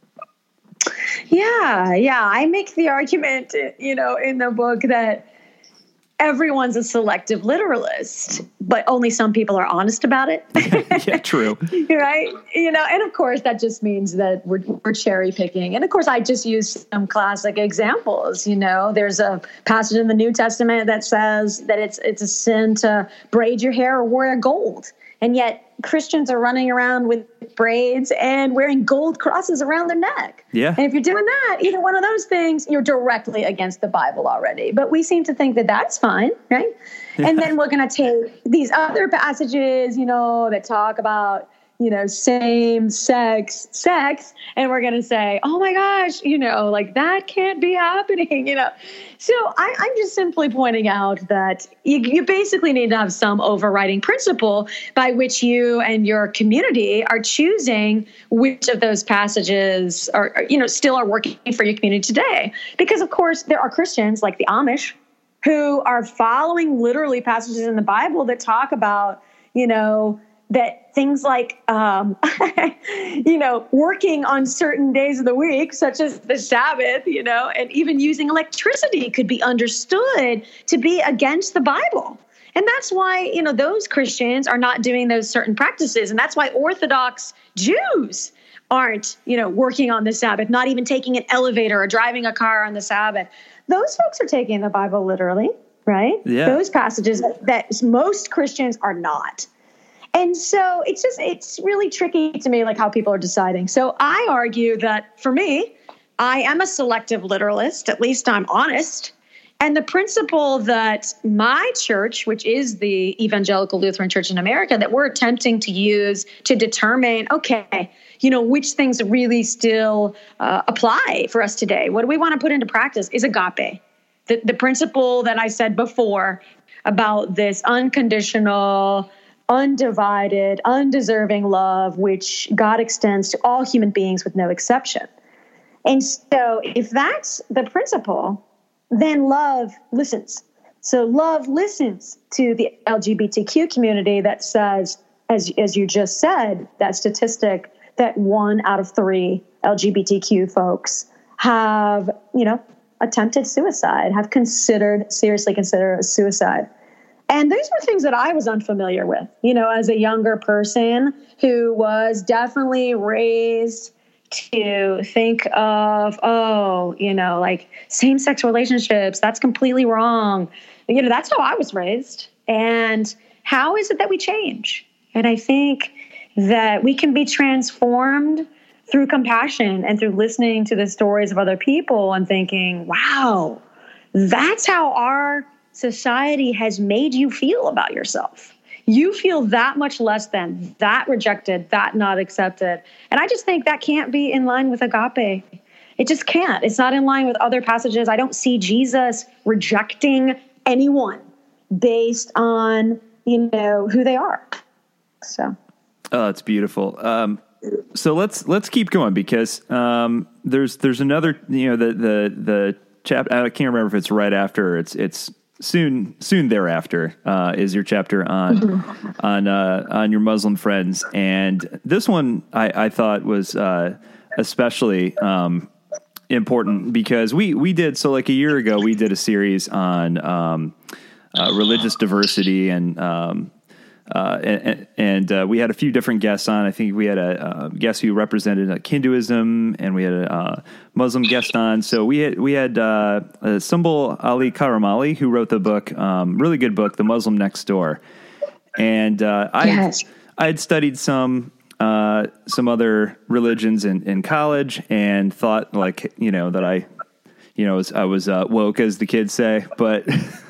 Yeah, yeah. I make the argument, you know, in the book that everyone's a selective literalist, but only some people are honest about it. Yeah, true. Right? You know, and of course that just means that we're, we're cherry picking. And of course I just use some classic examples. You know, there's a passage in the New Testament that says that it's it's a sin to braid your hair or wear gold. And yet Christians are running around with braids and wearing gold crosses around their neck. Yeah. And if you're doing that, either one of those things, you're directly against the Bible already. But we seem to think that that's fine, right? Yeah. And then we're going to take these other passages, you know, that talk about, you know, same sex sex, and we're going to say, oh my gosh, you know, like that can't be happening, you know. So I, I'm just simply pointing out that you, you basically need to have some overriding principle by which you and your community are choosing which of those passages are, are, you know, still are working for your community today. Because of course there are Christians like the Amish who are following literally passages in the Bible that talk about, you know, that things like, um, you know, working on certain days of the week, such as the Sabbath, you know, and even using electricity could be understood to be against the Bible. And that's why, you know, those Christians are not doing those certain practices. And that's why Orthodox Jews aren't, you know, working on the Sabbath, not even taking an elevator or driving a car on the Sabbath. Those folks are taking the Bible literally, right? Yeah. Those passages that, that most Christians are not. And so it's just, it's really tricky to me, like how people are deciding. So I argue that for me, I am a selective literalist, at least I'm honest. And the principle that my church, which is the Evangelical Lutheran Church in America, that we're attempting to use to determine, okay, you know, which things really still uh, apply for us today. What do we want to put into practice is agape. The, the principle that I said before about this unconditional, undivided, undeserving love, which God extends to all human beings with no exception. And so if that's the principle, then love listens. So love listens to the L G B T Q community that says, as, as you just said, that statistic that one out of three L G B T Q folks have, you know, attempted suicide, have considered, seriously considered suicide. And these were things that I was unfamiliar with, you know, as a younger person who was definitely raised to think of, oh, you know, like same-sex relationships, that's completely wrong. You know, that's how I was raised. And how is it that we change? And I think that we can be transformed through compassion and through listening to the stories of other people and thinking, wow, that's how our society has made you feel about yourself. you feel that much less than, that rejected, that not accepted. And I just think that can't be in line with agape. It just can't. It's not in line with other passages. I don't see Jesus rejecting anyone based on, you know, who they are. So. Oh, it's beautiful. Um, so let's let's keep going, because um, there's there's another, you know, the the the chapter. I can't remember if it's right after or it's it's soon soon thereafter uh, is your chapter on mm-hmm. on uh, on your Muslim friends, and this one I, I thought was uh, especially um, important because we we did so like a year ago we did a series on um, uh, religious diversity and. Um, Uh, and and uh, we had a few different guests on. I think we had a, a guest who represented uh, Hinduism, and we had a uh, Muslim guest on. So we had we had uh, uh, Sumbul Ali Karamali, who wrote the book, um, really good book, The Muslim Next Door. And uh, I yes. I had studied some uh, some other religions in, in college, and thought like you know that I. You know, I was uh, woke, as the kids say, but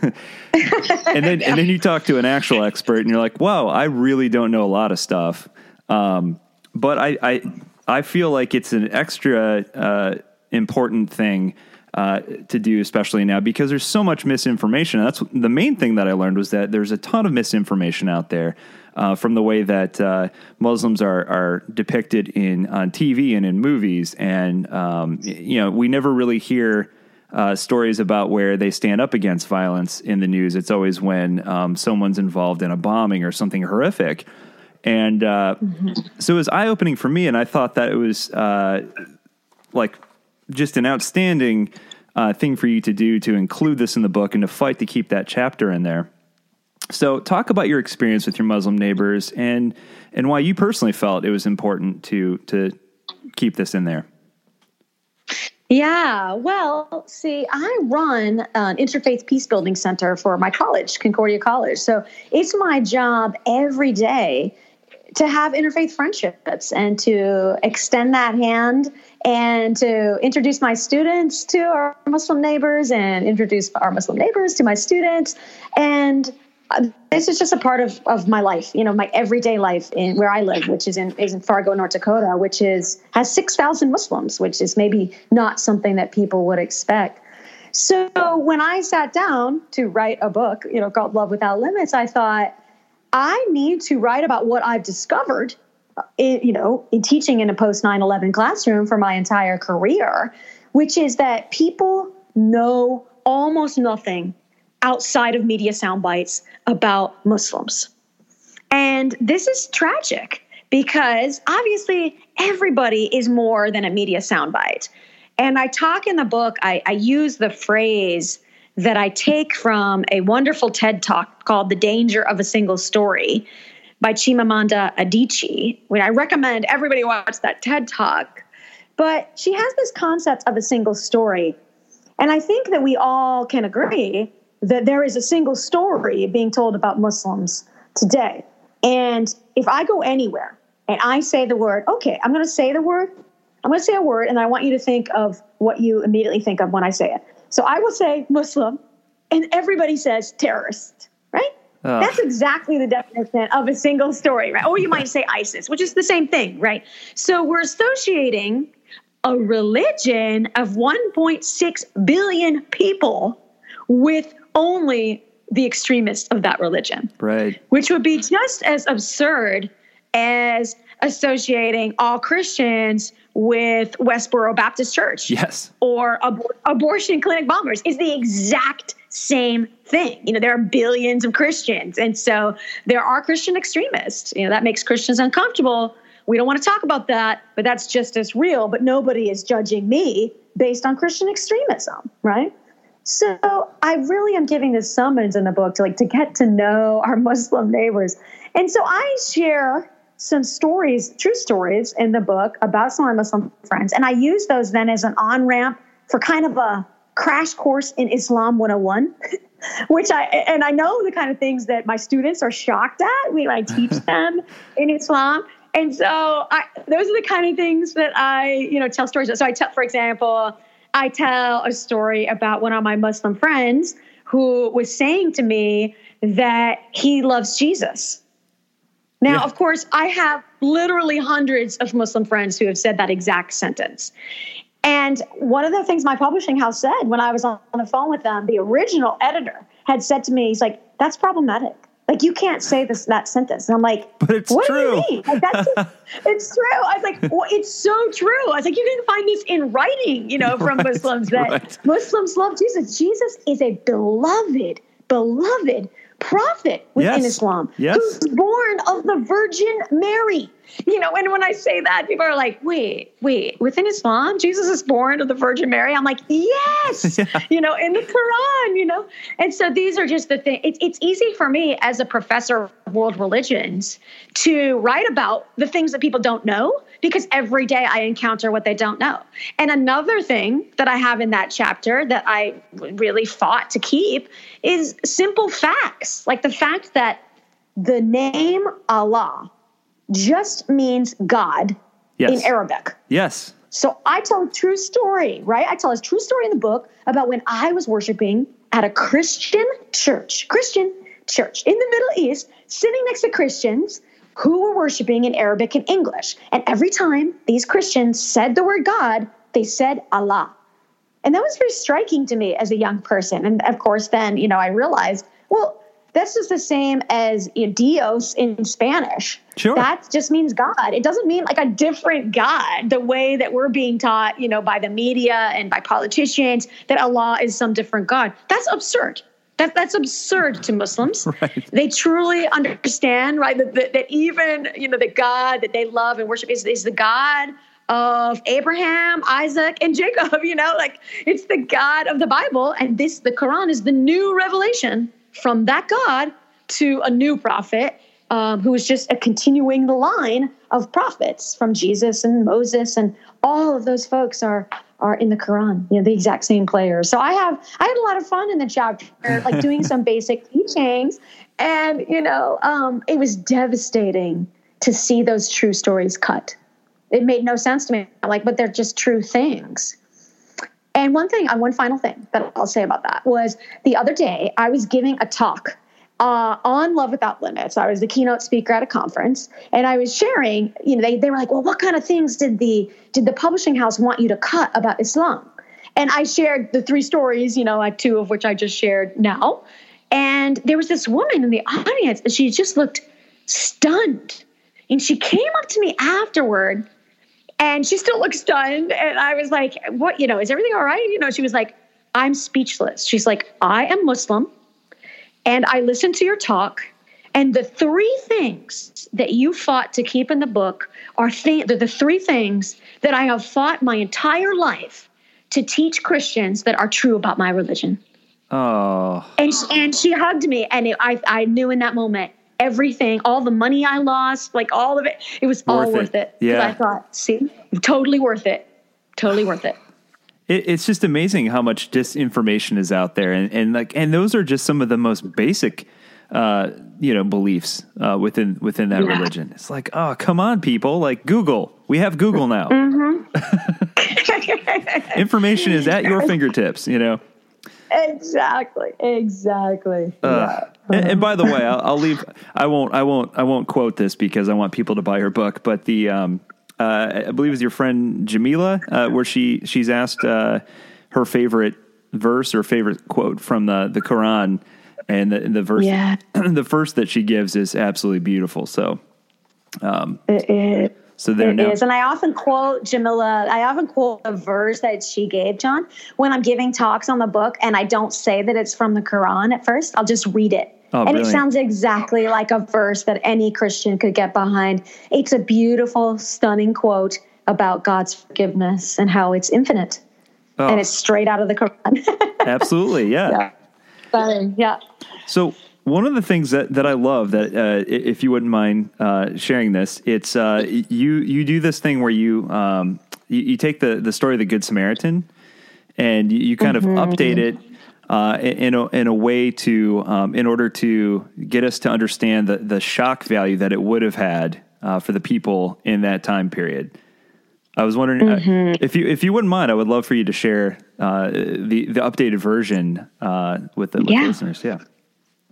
and then and then you talk to an actual expert, and you're like, "Wow, I really don't know a lot of stuff." Um, but I, I I feel like it's an extra uh, important thing uh, to do, especially now, because there's so much misinformation. And that's the main thing that I learned was that there's a ton of misinformation out there. Uh, from the way that uh, Muslims are are depicted in on T V and in movies, and um, you know, we never really hear uh, stories about where they stand up against violence in the news. It's always when um, someone's involved in a bombing or something horrific, and uh, mm-hmm. so it was eye opening for me. And I thought that it was uh, like just an outstanding uh, thing for you to do to include this in the book and to fight to keep that chapter in there. So talk about your experience with your Muslim neighbors and and why you personally felt it was important to to keep this in there. Yeah, well, see, I run an interfaith peace building center for my college, Concordia College. So it's my job every day to have interfaith friendships and to extend that hand and to introduce my students to our Muslim neighbors and introduce our Muslim neighbors to my students. And Uh, this is just a part of, of my life, you know, my everyday life in where I live, which is in is in Fargo, North Dakota, which is has six thousand Muslims, which is maybe not something that people would expect. So when I sat down to write a book, you know, called Love Without Limits, I thought I need to write about what I've discovered, in, you know, in teaching in a post nine eleven classroom for my entire career, which is that people know almost nothing outside of media sound bites about Muslims. And this is tragic because obviously everybody is more than a media soundbite. And I talk in the book, I, I use the phrase that I take from a wonderful TED Talk called The Danger of a Single Story by Chimamanda Adichie, which I recommend everybody watch that TED Talk. But she has this concept of a single story. And I think that we all can agree that there is a single story being told about Muslims today. And if I go anywhere and I say the word, okay, I'm going to say the word, I'm going to say a word, and I want you to think of what you immediately think of when I say it. So I will say Muslim, and everybody says terrorist, right? Oh. That's exactly the definition of a single story, right? Or you might say ISIS, which is the same thing, right? So we're associating a religion of one point six billion people with only the extremists of that religion. Right. Which would be just as absurd as associating all Christians with Westboro Baptist Church. Yes. Or abor- abortion clinic bombers is the exact same thing. You know, there are billions of Christians. And so there are Christian extremists. You know, that makes Christians uncomfortable. We don't want to talk about that, but that's just as real. But nobody is judging me based on Christian extremism, right? So I really am giving this summons in the book to like to get to know our Muslim neighbors. And so I share some stories, true stories in the book about some of my Muslim friends. And I use those then as an on-ramp for kind of a crash course in Islam one oh one, which I, and I know the kind of things that my students are shocked at when I teach them in Islam. And so I, those are the kind of things that I, you know, tell stories. So I tell, for example, I tell a story about one of my Muslim friends who was saying to me that he loves Jesus Now, Yeah. of course, I have literally hundreds of Muslim friends who have said that exact sentence. And one of the things my publishing house said when I was on the phone with them, the original editor had said to me, he's like, that's problematic. Like, you can't say this that sentence. And I'm like, But it's what true. do you mean? Like, that's just, it's true. I was like, well, it's so true. I was like, you can find this in writing, you know, from Right, Muslims that right. Muslims love Jesus. Jesus is a beloved, beloved prophet within Yes. Islam, Yes. who's born of the Virgin Mary. You know, and when I say that, people are like, wait, wait, within Islam, Jesus is born of the Virgin Mary? I'm like, yes, Yeah. you know, in the Quran, you know. And so these are just the things. It's, it's easy for me as a professor of world religions to write about the things that people don't know, because every day I encounter what they don't know. And another thing that I have in that chapter that I really fought to keep is simple facts, like the fact that the name Allah just means God Yes. in Arabic. Yes. So I tell a true story, right? I tell a true story in the book about when I was worshiping at a Christian church, Christian church in the Middle East, sitting next to Christians who were worshiping in Arabic and English. And every time these Christians said the word God, they said Allah. And that was very striking to me as a young person. And of course, then, you know, I realized, well, that's just the same as, you know, Dios in Spanish. Sure. That just means God. It doesn't mean like a different God, the way that we're being taught, you know, by the media and by politicians, that Allah is some different God. That's absurd. That, that's absurd to Muslims. Right. They truly understand, right, that, that, that even, you know, the God that they love and worship is, is the God of Abraham, Isaac, and Jacob. You know, like, it's the God of the Bible. And this, the Quran, is the new revelation from that God to a new prophet, um, who is just a continuing the line of prophets from Jesus and Moses, and all of those folks are are in the Quran, you know, the exact same players. So I have I had a lot of fun in the chapter, like doing some basic teachings, and you know, um, it was devastating to see those true stories cut. It made no sense to me. I'm like, but they're just true things. And one thing, uh, one final thing that I'll say about that was the other day I was giving a talk uh, on Love Without Limits. I was the keynote speaker at a conference, and I was sharing. You know, they they were like, "Well, what kind of things did the did the publishing house want you to cut about Islam?" And I shared the three stories, you know, like two of which I just shared now. And there was this woman in the audience, and she just looked stunned. And she came up to me afterward. And she still looked stunned. And I was like, what, you know, is everything all right? You know, she was like, I'm speechless. She's like, I am Muslim, and I listened to your talk. And the three things that you fought to keep in the book are th- the three things that I have fought my entire life to teach Christians that are true about my religion. Oh. And, and she hugged me. And it, I, I knew in that moment, everything, all the money I lost, like all of it, it was all Worth worth it. it. Yeah. I thought, see, totally worth it. Totally worth it. It, it's just amazing how much disinformation is out there, and, and like, and those are just some of the most basic, uh, you know, beliefs uh, within within that Yeah. religion. It's like, oh, come on, people! Like Google, we have Google now. Mm-hmm. Information is at your fingertips. You know. Exactly. Exactly. Uh, and, and by the way, I'll, I'll leave. I won't. I won't. I won't quote this because I want people to buy her book. But the, um, uh, I believe it was your friend Jamila, uh, where she she's asked uh, her favorite verse or favorite quote from the the Quran, and the the verse, Yeah. the verse that she gives is absolutely beautiful. So, um, It, it, so there it now. is. And I often quote Jamila, I often quote a verse that she gave, John, when I'm giving talks on the book, and I don't say that it's from the Quran at first. I'll just read it. Oh, and brilliant. it sounds exactly like a verse that any Christian could get behind. It's a beautiful, stunning quote about God's forgiveness and how it's infinite. Oh, And it's straight out of the Quran. absolutely, yeah. Yeah. Stunning. Yeah. So one of the things that, that I love that, uh, if you wouldn't mind uh, sharing this, it's uh, you you do this thing where you um, you, you take the, the story of the Good Samaritan and you, you kind Mm-hmm. of update it uh, in a, in a way to um, in order to get us to understand the, the shock value that it would have had uh, for the people in that time period. I was wondering Mm-hmm. uh, if you if you wouldn't mind, I would love for you to share uh, the the updated version uh, with the, with Yeah. the listeners. Yeah.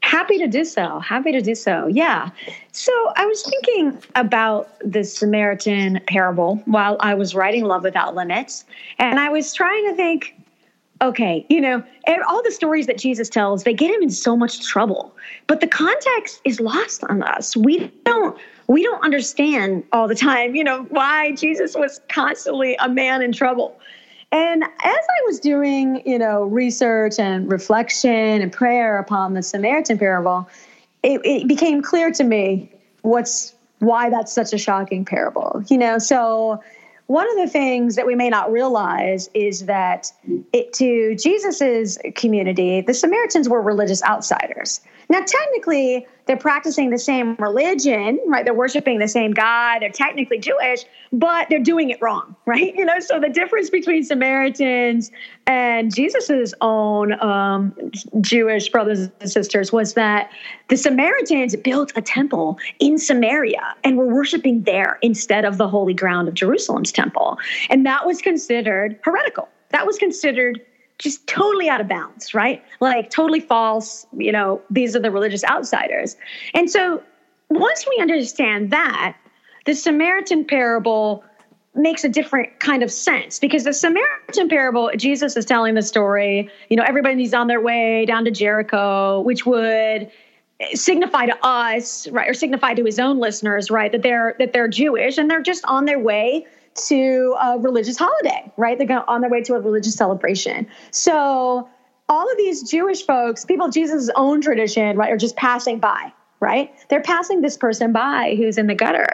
Happy to do so. Happy to do so. Yeah. So I was thinking about the Samaritan parable while I was writing Love Without Limits. And I was trying to think, okay, you know, all the stories that Jesus tells, they get him in so much trouble. But the context is lost on us. We don't we don't understand all the time, you know, why Jesus was constantly a man in trouble. And as I was doing, you know, research and reflection and prayer upon the Samaritan parable, it, it became clear to me what's why that's such a shocking parable. You know, so one of the things that we may not realize is that it, to Jesus's community, the Samaritans were religious outsiders. Now, technically, they're practicing the same religion, right? They're worshiping the same God. They're technically Jewish, but they're doing it wrong, right? You know, so the difference between Samaritans and Jesus's own um, Jewish brothers and sisters was that the Samaritans built a temple in Samaria and were worshiping there instead of the holy ground of Jerusalem's temple. And that was considered heretical. That was considered just totally out of bounds, right? Like totally false, you know, these are the religious outsiders. And so once we understand that, the Samaritan parable makes a different kind of sense, because the Samaritan parable, Jesus is telling the story, you know, everybody's on their way down to Jericho, which would signify to us, right, or signify to his own listeners, right, that they're that they're Jewish and they're just on their way to a religious holiday, right? They're on their way to a religious celebration. So all of these Jewish folks, people of Jesus' own tradition, right, are just passing by, right? They're passing this person by who's in the gutter.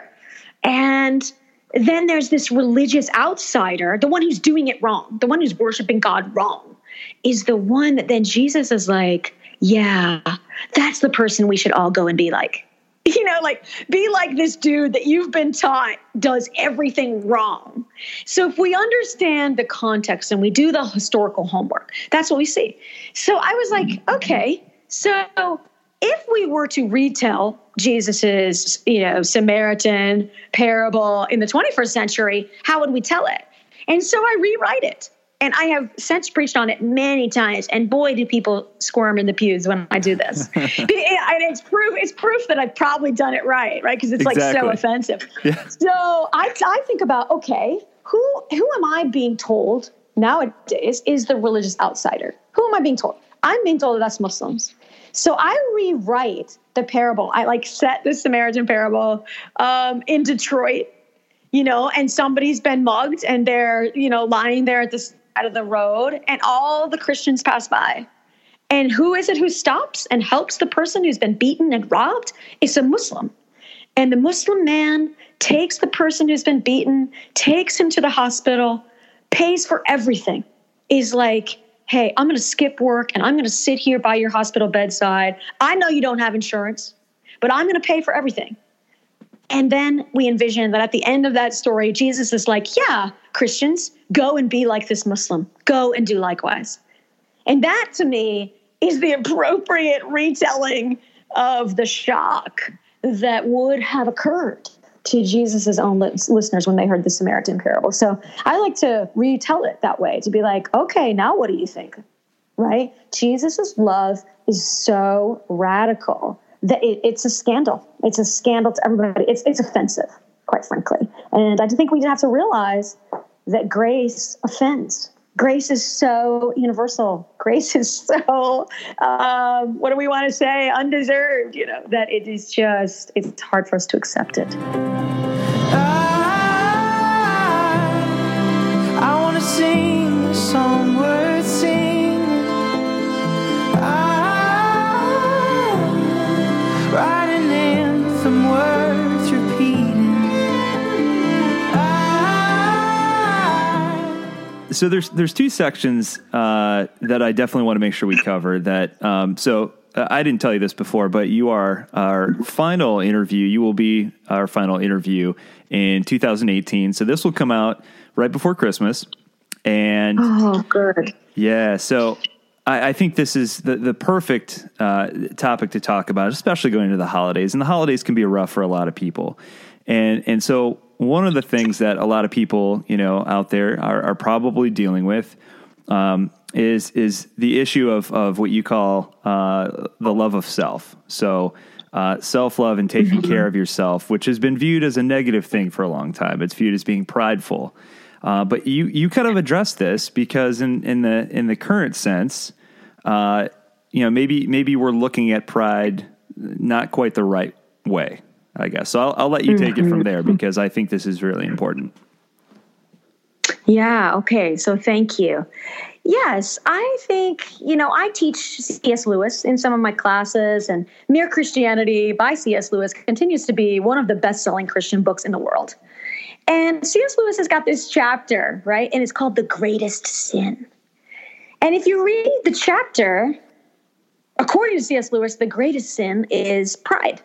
And then there's this religious outsider, the one who's doing it wrong, the one who's worshiping God wrong, is the one that then Jesus is like, yeah, that's the person we should all go and be like. You know, like, be like this dude that you've been taught does everything wrong. So if we understand the context and we do the historical homework, that's what we see. So I was like, okay, so if we were to retell Jesus's, you know, Samaritan parable in the twenty-first century, how would we tell it? And so I rewrite it. And I have since preached on it many times, and boy, do people squirm in the pews when I do this. And it's proof, it's proof that I've probably done it right, right? Because it's exactly. like so offensive. Yeah. So I, I think about, okay, who who am I being told nowadays is the religious outsider? Who am I being told? I'm being told that that's Muslims. So I rewrite the parable. I like set the Samaritan parable um, in Detroit, you know, and somebody's been mugged and they're, you know, lying there at the out of the road, and all the Christians pass by. And who is it who stops and helps the person who's been beaten and robbed? It's a Muslim. And the Muslim man takes the person who's been beaten, takes him to the hospital, pays for everything, is like, hey, I'm going to skip work and I'm going to sit here by your hospital bedside. I know you don't have insurance, but I'm going to pay for everything. And then we envision that at the end of that story, Jesus is like, yeah, Christians, go and be like this Muslim. Go and do likewise. And that, to me, is the appropriate retelling of the shock that would have occurred to Jesus' own listeners when they heard the Samaritan parable. So I like to retell it that way, to be like, okay, now what do you think? Right? Jesus' love is so radical that it, it's a scandal. It's a scandal to everybody. It's it's offensive, quite frankly. And I think we have to realize that grace offends. Grace is so universal. Grace is so, um, what do we want to say, undeserved, you know, that it is just, it's hard for us to accept it. I, I want to sing a song worth singing. I, write an anthem worth repeating. I, So there's there's two sections uh, that I definitely want to make sure we cover. That um, so uh, I didn't tell you this before, but you are our final interview. You will be our final interview in two thousand eighteen. So this will come out right before Christmas. And oh, good. Yeah. So I, I think this is the the perfect uh, topic to talk about, especially going into the holidays. And the holidays can be rough for a lot of people. And and so one of the things that a lot of people, you know, out there are, are probably dealing with um, is is the issue of of what you call uh, the love of self. So uh, self-love and taking mm-hmm. care of yourself, which has been viewed as a negative thing for a long time. It's viewed as being prideful. Uh, but you you kind of address this because in, in the in the current sense, uh, you know, maybe maybe we're looking at pride not quite the right way, I guess. So I'll, I'll let you take mm-hmm. it from there because I think this is really important. Yeah. Okay. So thank you. Yes, I think, you know, I teach C S. Lewis in some of my classes, and Mere Christianity by C S. Lewis continues to be one of the best-selling Christian books in the world. And C S. Lewis has got this chapter, right? And it's called The Greatest Sin. And if you read the chapter, according to C S. Lewis, the greatest sin is pride.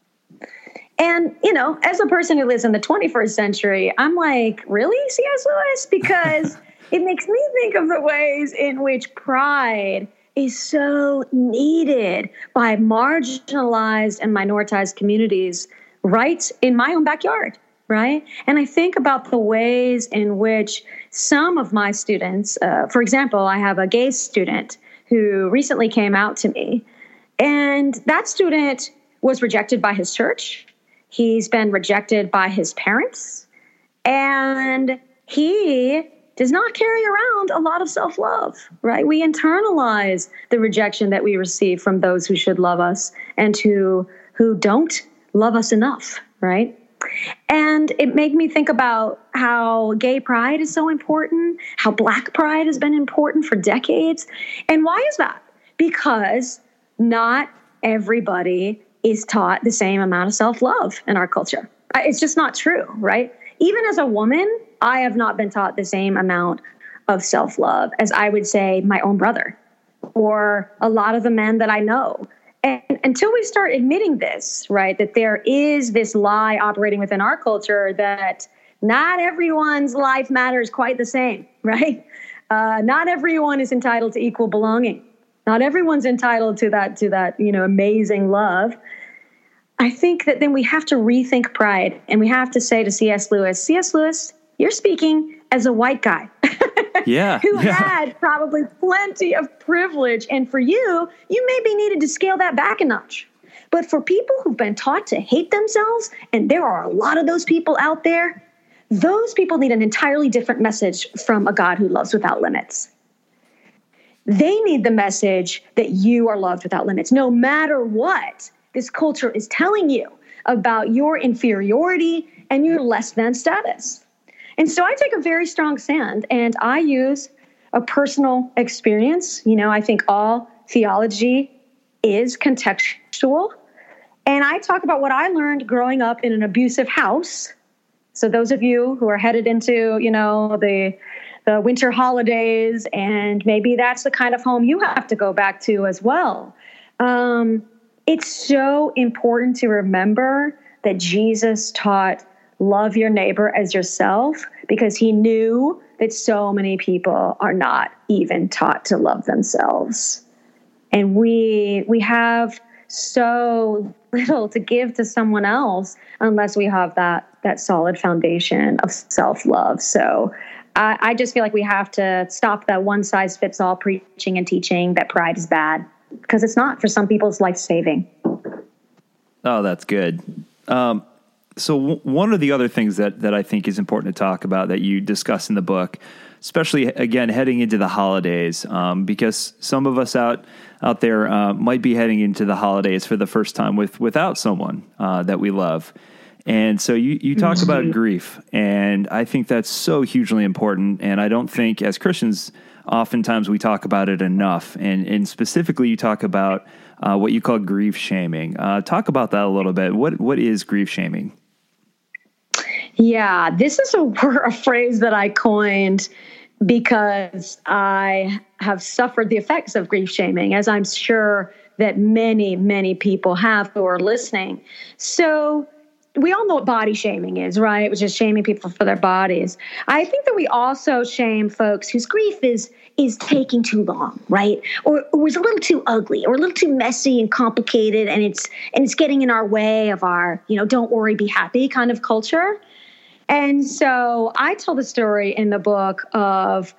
And, you know, as a person who lives in the twenty-first century, I'm like, really, C S. Lewis? Because it makes me think of the ways in which pride is so needed by marginalized and minoritized communities right in my own backyard, right? And I think about the ways in which some of my students, uh, for example, I have a gay student who recently came out to me, and that student was rejected by his church. He's been rejected by his parents, and he does not carry around a lot of self-love, right? We internalize the rejection that we receive from those who should love us and who who don't love us enough, right? And it made me think about how gay pride is so important, how Black pride has been important for decades. And why is that? Because not everybody is taught the same amount of self-love in our culture. It's just not true, right? Even as a woman, I have not been taught the same amount of self-love as I would say my own brother or a lot of the men that I know. And until we start admitting this, right, that there is this lie operating within our culture that not everyone's life matters quite the same, right? Uh, not everyone is entitled to equal belonging. Not everyone's entitled to that, to that, you know, amazing love. I think that then we have to rethink pride, and we have to say to C S. Lewis, C S. Lewis, you're speaking as a white guy. Yeah, who yeah. had probably plenty of privilege. And for you, you maybe needed to scale that back a notch. But for people who've been taught to hate themselves, and there are a lot of those people out there, those people need an entirely different message from a God who loves without limits. They need the message that you are loved without limits, no matter what this culture is telling you about your inferiority and your less than status. And so I take a very strong stand, and I use a personal experience. You know, I think all theology is contextual. And I talk about what I learned growing up in an abusive house. So those of you who are headed into, you know, the the winter holidays, and maybe that's the kind of home you have to go back to as well. Um, it's so important to remember that Jesus taught love your neighbor as yourself, because he knew that so many people are not even taught to love themselves. And we we have so little to give to someone else unless we have that that solid foundation of self-love. So I, I just feel like we have to stop that one-size-fits-all preaching and teaching that pride is bad, because it's not. For some people, it's life-saving. Oh, that's good. Um, so w- one of the other things that, that I think is important to talk about that you discuss in the book, especially, again, heading into the holidays, um, because some of us out out there uh, might be heading into the holidays for the first time with without someone uh, that we love. And so you, you talk mm-hmm. about grief, and I think that's so hugely important. And I don't think as Christians, oftentimes we talk about it enough. And, and specifically, you talk about uh, what you call grief shaming. Uh, talk about that a little bit. What What is grief shaming? Yeah, this is a, word, a phrase that I coined because I have suffered the effects of grief shaming, as I'm sure that many, many people have who are listening. So we all know what body shaming is, right? Which is shaming people for their bodies. I think that we also shame folks whose grief is is taking too long, right? Or, or is a little too ugly, or a little too messy and complicated, and it's and it's getting in our way of our, you know, don't worry, be happy kind of culture. And so I tell the story in the book of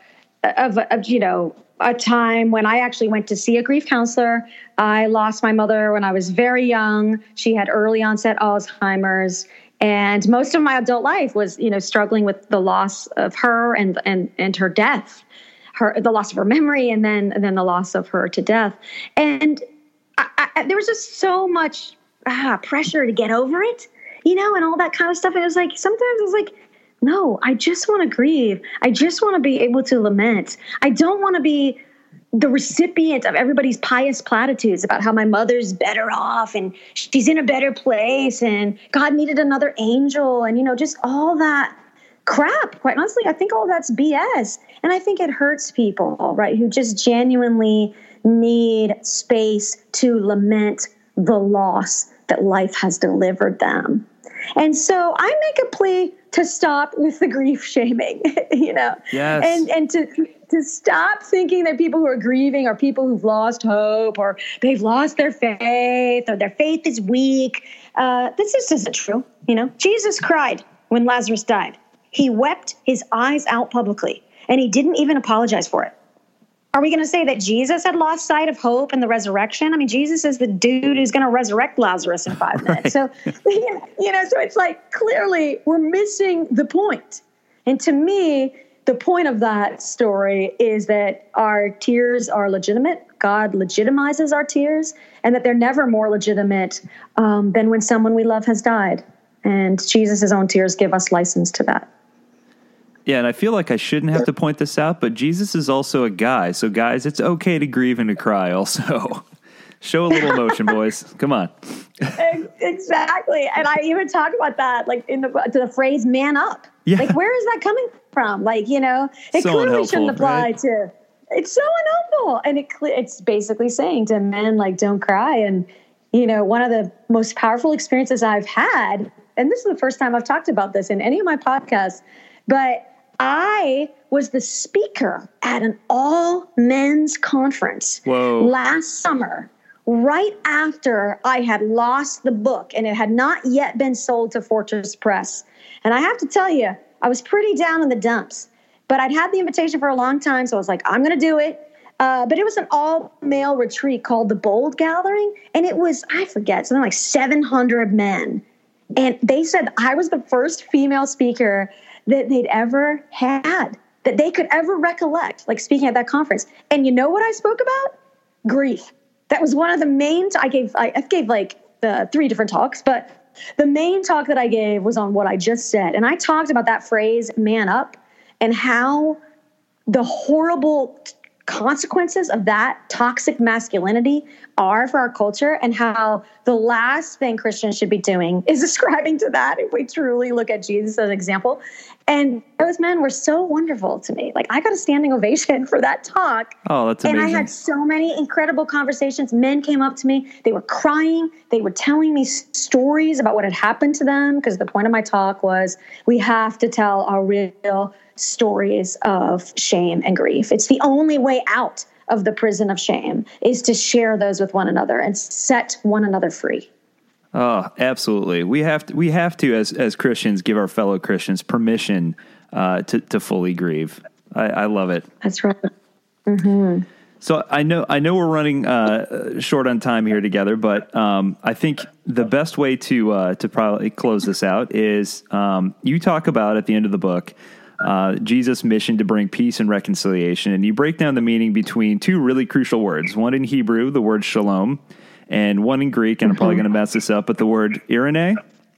of, of, you know, a time when I actually went to see a grief counselor. I lost my mother when I was very young. She had early onset Alzheimer's. And most of my adult life was, you know, struggling with the loss of her and and and her death, her the loss of her memory, and then and then the loss of her to death. And I, I, there was just so much ah, pressure to get over it, you know, and all that kind of stuff. And it was like sometimes it was like, no, I just want to grieve. I just want to be able to lament. I don't want to be the recipient of everybody's pious platitudes about how my mother's better off and she's in a better place and God needed another angel and, you know, just all that crap. Quite honestly, I think all that's B S. And I think it hurts people, right, who just genuinely need space to lament the loss that life has delivered them. And so I make a plea to stop with the grief shaming, you know, yes. and, and to, to stop thinking that people who are grieving are people who've lost hope or they've lost their faith or their faith is weak. Uh, this just isn't true. You know, Jesus cried when Lazarus died. He wept his eyes out publicly and he didn't even apologize for it. Are we going to say that Jesus had lost sight of hope and the resurrection? I mean, Jesus is the dude who's going to resurrect Lazarus in five minutes. Right. So, you know, so it's like clearly we're missing the point. And to me, the point of that story is that our tears are legitimate. God legitimizes our tears, and that they're never more legitimate um, than when someone we love has died. And Jesus' own tears give us license to that. Yeah, and I feel like I shouldn't have to point this out, but Jesus is also a guy. So, guys, it's okay to grieve and to cry also. Show a little emotion, boys. Come on. Exactly. And I even talk about that, like, in the, to the phrase man up. Yeah. Like, where is that coming from? Like, you know, it so clearly shouldn't apply right? to, it's so unhelpful. And it it's basically saying to men, like, don't cry. And, you know, one of the most powerful experiences I've had, and this is the first time I've talked about this in any of my podcasts, but I was the speaker at an all men's conference Whoa. last summer, right after I had lost the book and it had not yet been sold to Fortress Press. And I have to tell you, I was pretty down in the dumps, but I'd had the invitation for a long time. So I was like, I'm going to do it. Uh, but it was an all male retreat called the Bold Gathering. And it was, I forget, something like seven hundred men. And they said I was the first female speaker that they'd ever had, that they could ever recollect, like speaking at that conference. And you know what I spoke about? Grief. That was one of the main, t- I gave, I, I gave like the three different talks, but the main talk that I gave was on what I just said. And I talked about that phrase, man up, and how the horrible t- consequences of that toxic masculinity are for our culture, and how the last thing Christians should be doing is ascribing to that if we truly look at Jesus as an example. And those men were so wonderful to me. Like, I got a standing ovation for that talk. Oh, that's amazing. And I had so many incredible conversations. Men came up to me. They were crying. They were telling me stories about what had happened to them, because the point of my talk was we have to tell our real stories of shame and grief. It's the only way out of the prison of shame, is to share those with one another and set one another free. Oh, absolutely. We have to, we have to, as, as Christians, give our fellow Christians permission uh, to, to fully grieve. I, I love it. That's right. Mm-hmm. So I know, I know we're running uh, short on time here together, but um, I think the best way to, uh, to probably close this out is um, you talk about at the end of the book, Uh, Jesus' mission to bring peace and reconciliation. And you break down the meaning between two really crucial words, one in Hebrew, the word shalom, and one in Greek, and I'm probably going to mess this up, but the word irene.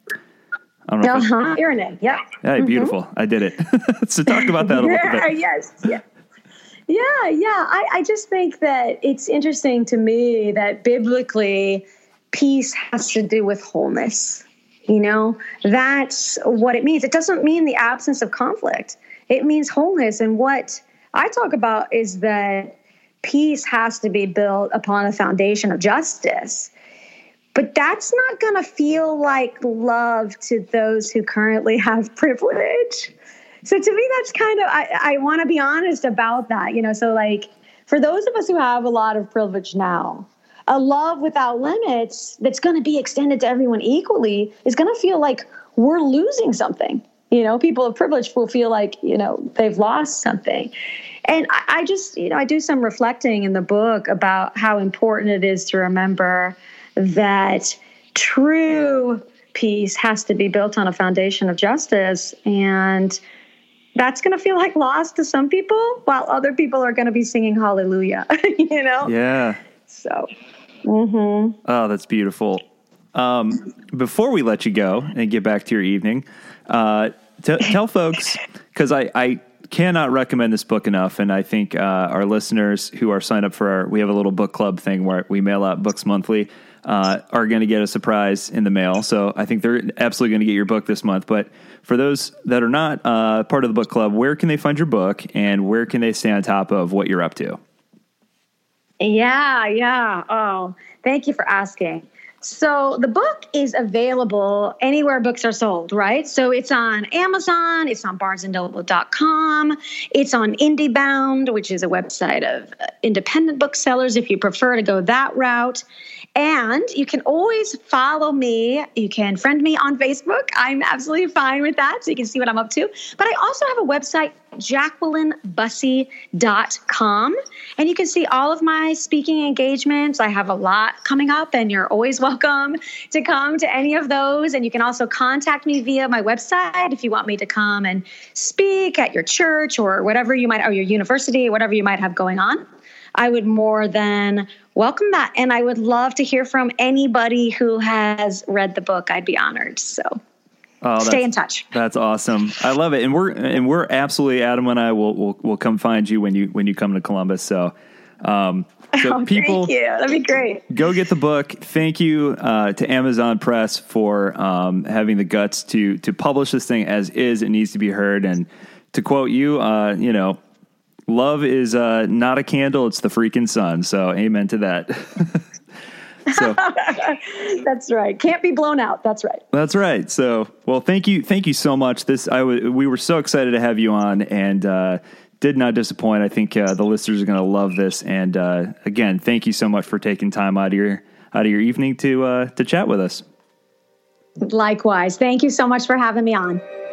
I don't know. Uh-huh. Irene, yeah. Hey, mm-hmm. Beautiful. I did it. So talk about that a little bit. Yes, yeah. Yeah, yeah. I, I just think that it's interesting to me that biblically, peace has to do with wholeness. You know, that's what it means. It doesn't mean the absence of conflict. It means wholeness. And what I talk about is that peace has to be built upon a foundation of justice. But that's not going to feel like love to those who currently have privilege. So to me, that's kind of, I, I want to be honest about that. You know, so like for those of us who have a lot of privilege now, a love without limits that's going to be extended to everyone equally is going to feel like we're losing something. You know, people of privilege will feel like, you know, they've lost something. And I, I just, you know, I do some reflecting in the book about how important it is to remember that true peace has to be built on a foundation of justice. And that's going to feel like loss to some people, while other people are going to be singing hallelujah, you know? Yeah. So, mm-hmm. Oh, that's beautiful. Um, before we let you go and get back to your evening, uh, t- tell folks, because I, I cannot recommend this book enough, and I think uh, our listeners who are signed up for our, we have a little book club thing where we mail out books monthly, uh, are going to get a surprise in the mail. So I think they're absolutely going to get your book this month. But for those that are not uh, part of the book club, where can they find your book, and where can they stay on top of what you're up to? Yeah, yeah. Oh, thank you for asking. So the book is available anywhere books are sold, right? So it's on Amazon, it's on barnes and noble dot com, it's on IndieBound, which is a website of independent booksellers if you prefer to go that route. And you can always follow me. You can friend me on Facebook. I'm absolutely fine with that, so you can see what I'm up to. But I also have a website, jacqueline bussey dot com, and you can see all of my speaking engagements. I have a lot coming up, and you're always welcome to come to any of those. And you can also contact me via my website if you want me to come and speak at your church or whatever you might, or your university, or whatever you might have going on. I would more than welcome that. And I would love to hear from anybody who has read the book. I'd be honored. So oh, stay in touch. That's awesome. I love it. And we're, and we're absolutely, Adam and I will, will, will come find you when you, when you come to Columbus. So, um, so oh, people, thank you. That'd be great. Go get the book. Thank you uh, to Amazon Press for um, having the guts to, to publish this thing as is. It needs to be heard. And to quote you, uh, you know, love is uh, not a candle, it's the freaking sun. So amen to that. So that's right. Can't be blown out. That's right. That's right. So, well, thank you. Thank you so much. This, I w- we were so excited to have you on, and uh, did not disappoint. I think uh, the listeners are going to love this. And uh, again, thank you so much for taking time out of your, out of your evening to, uh, to chat with us. Likewise. Thank you so much for having me on.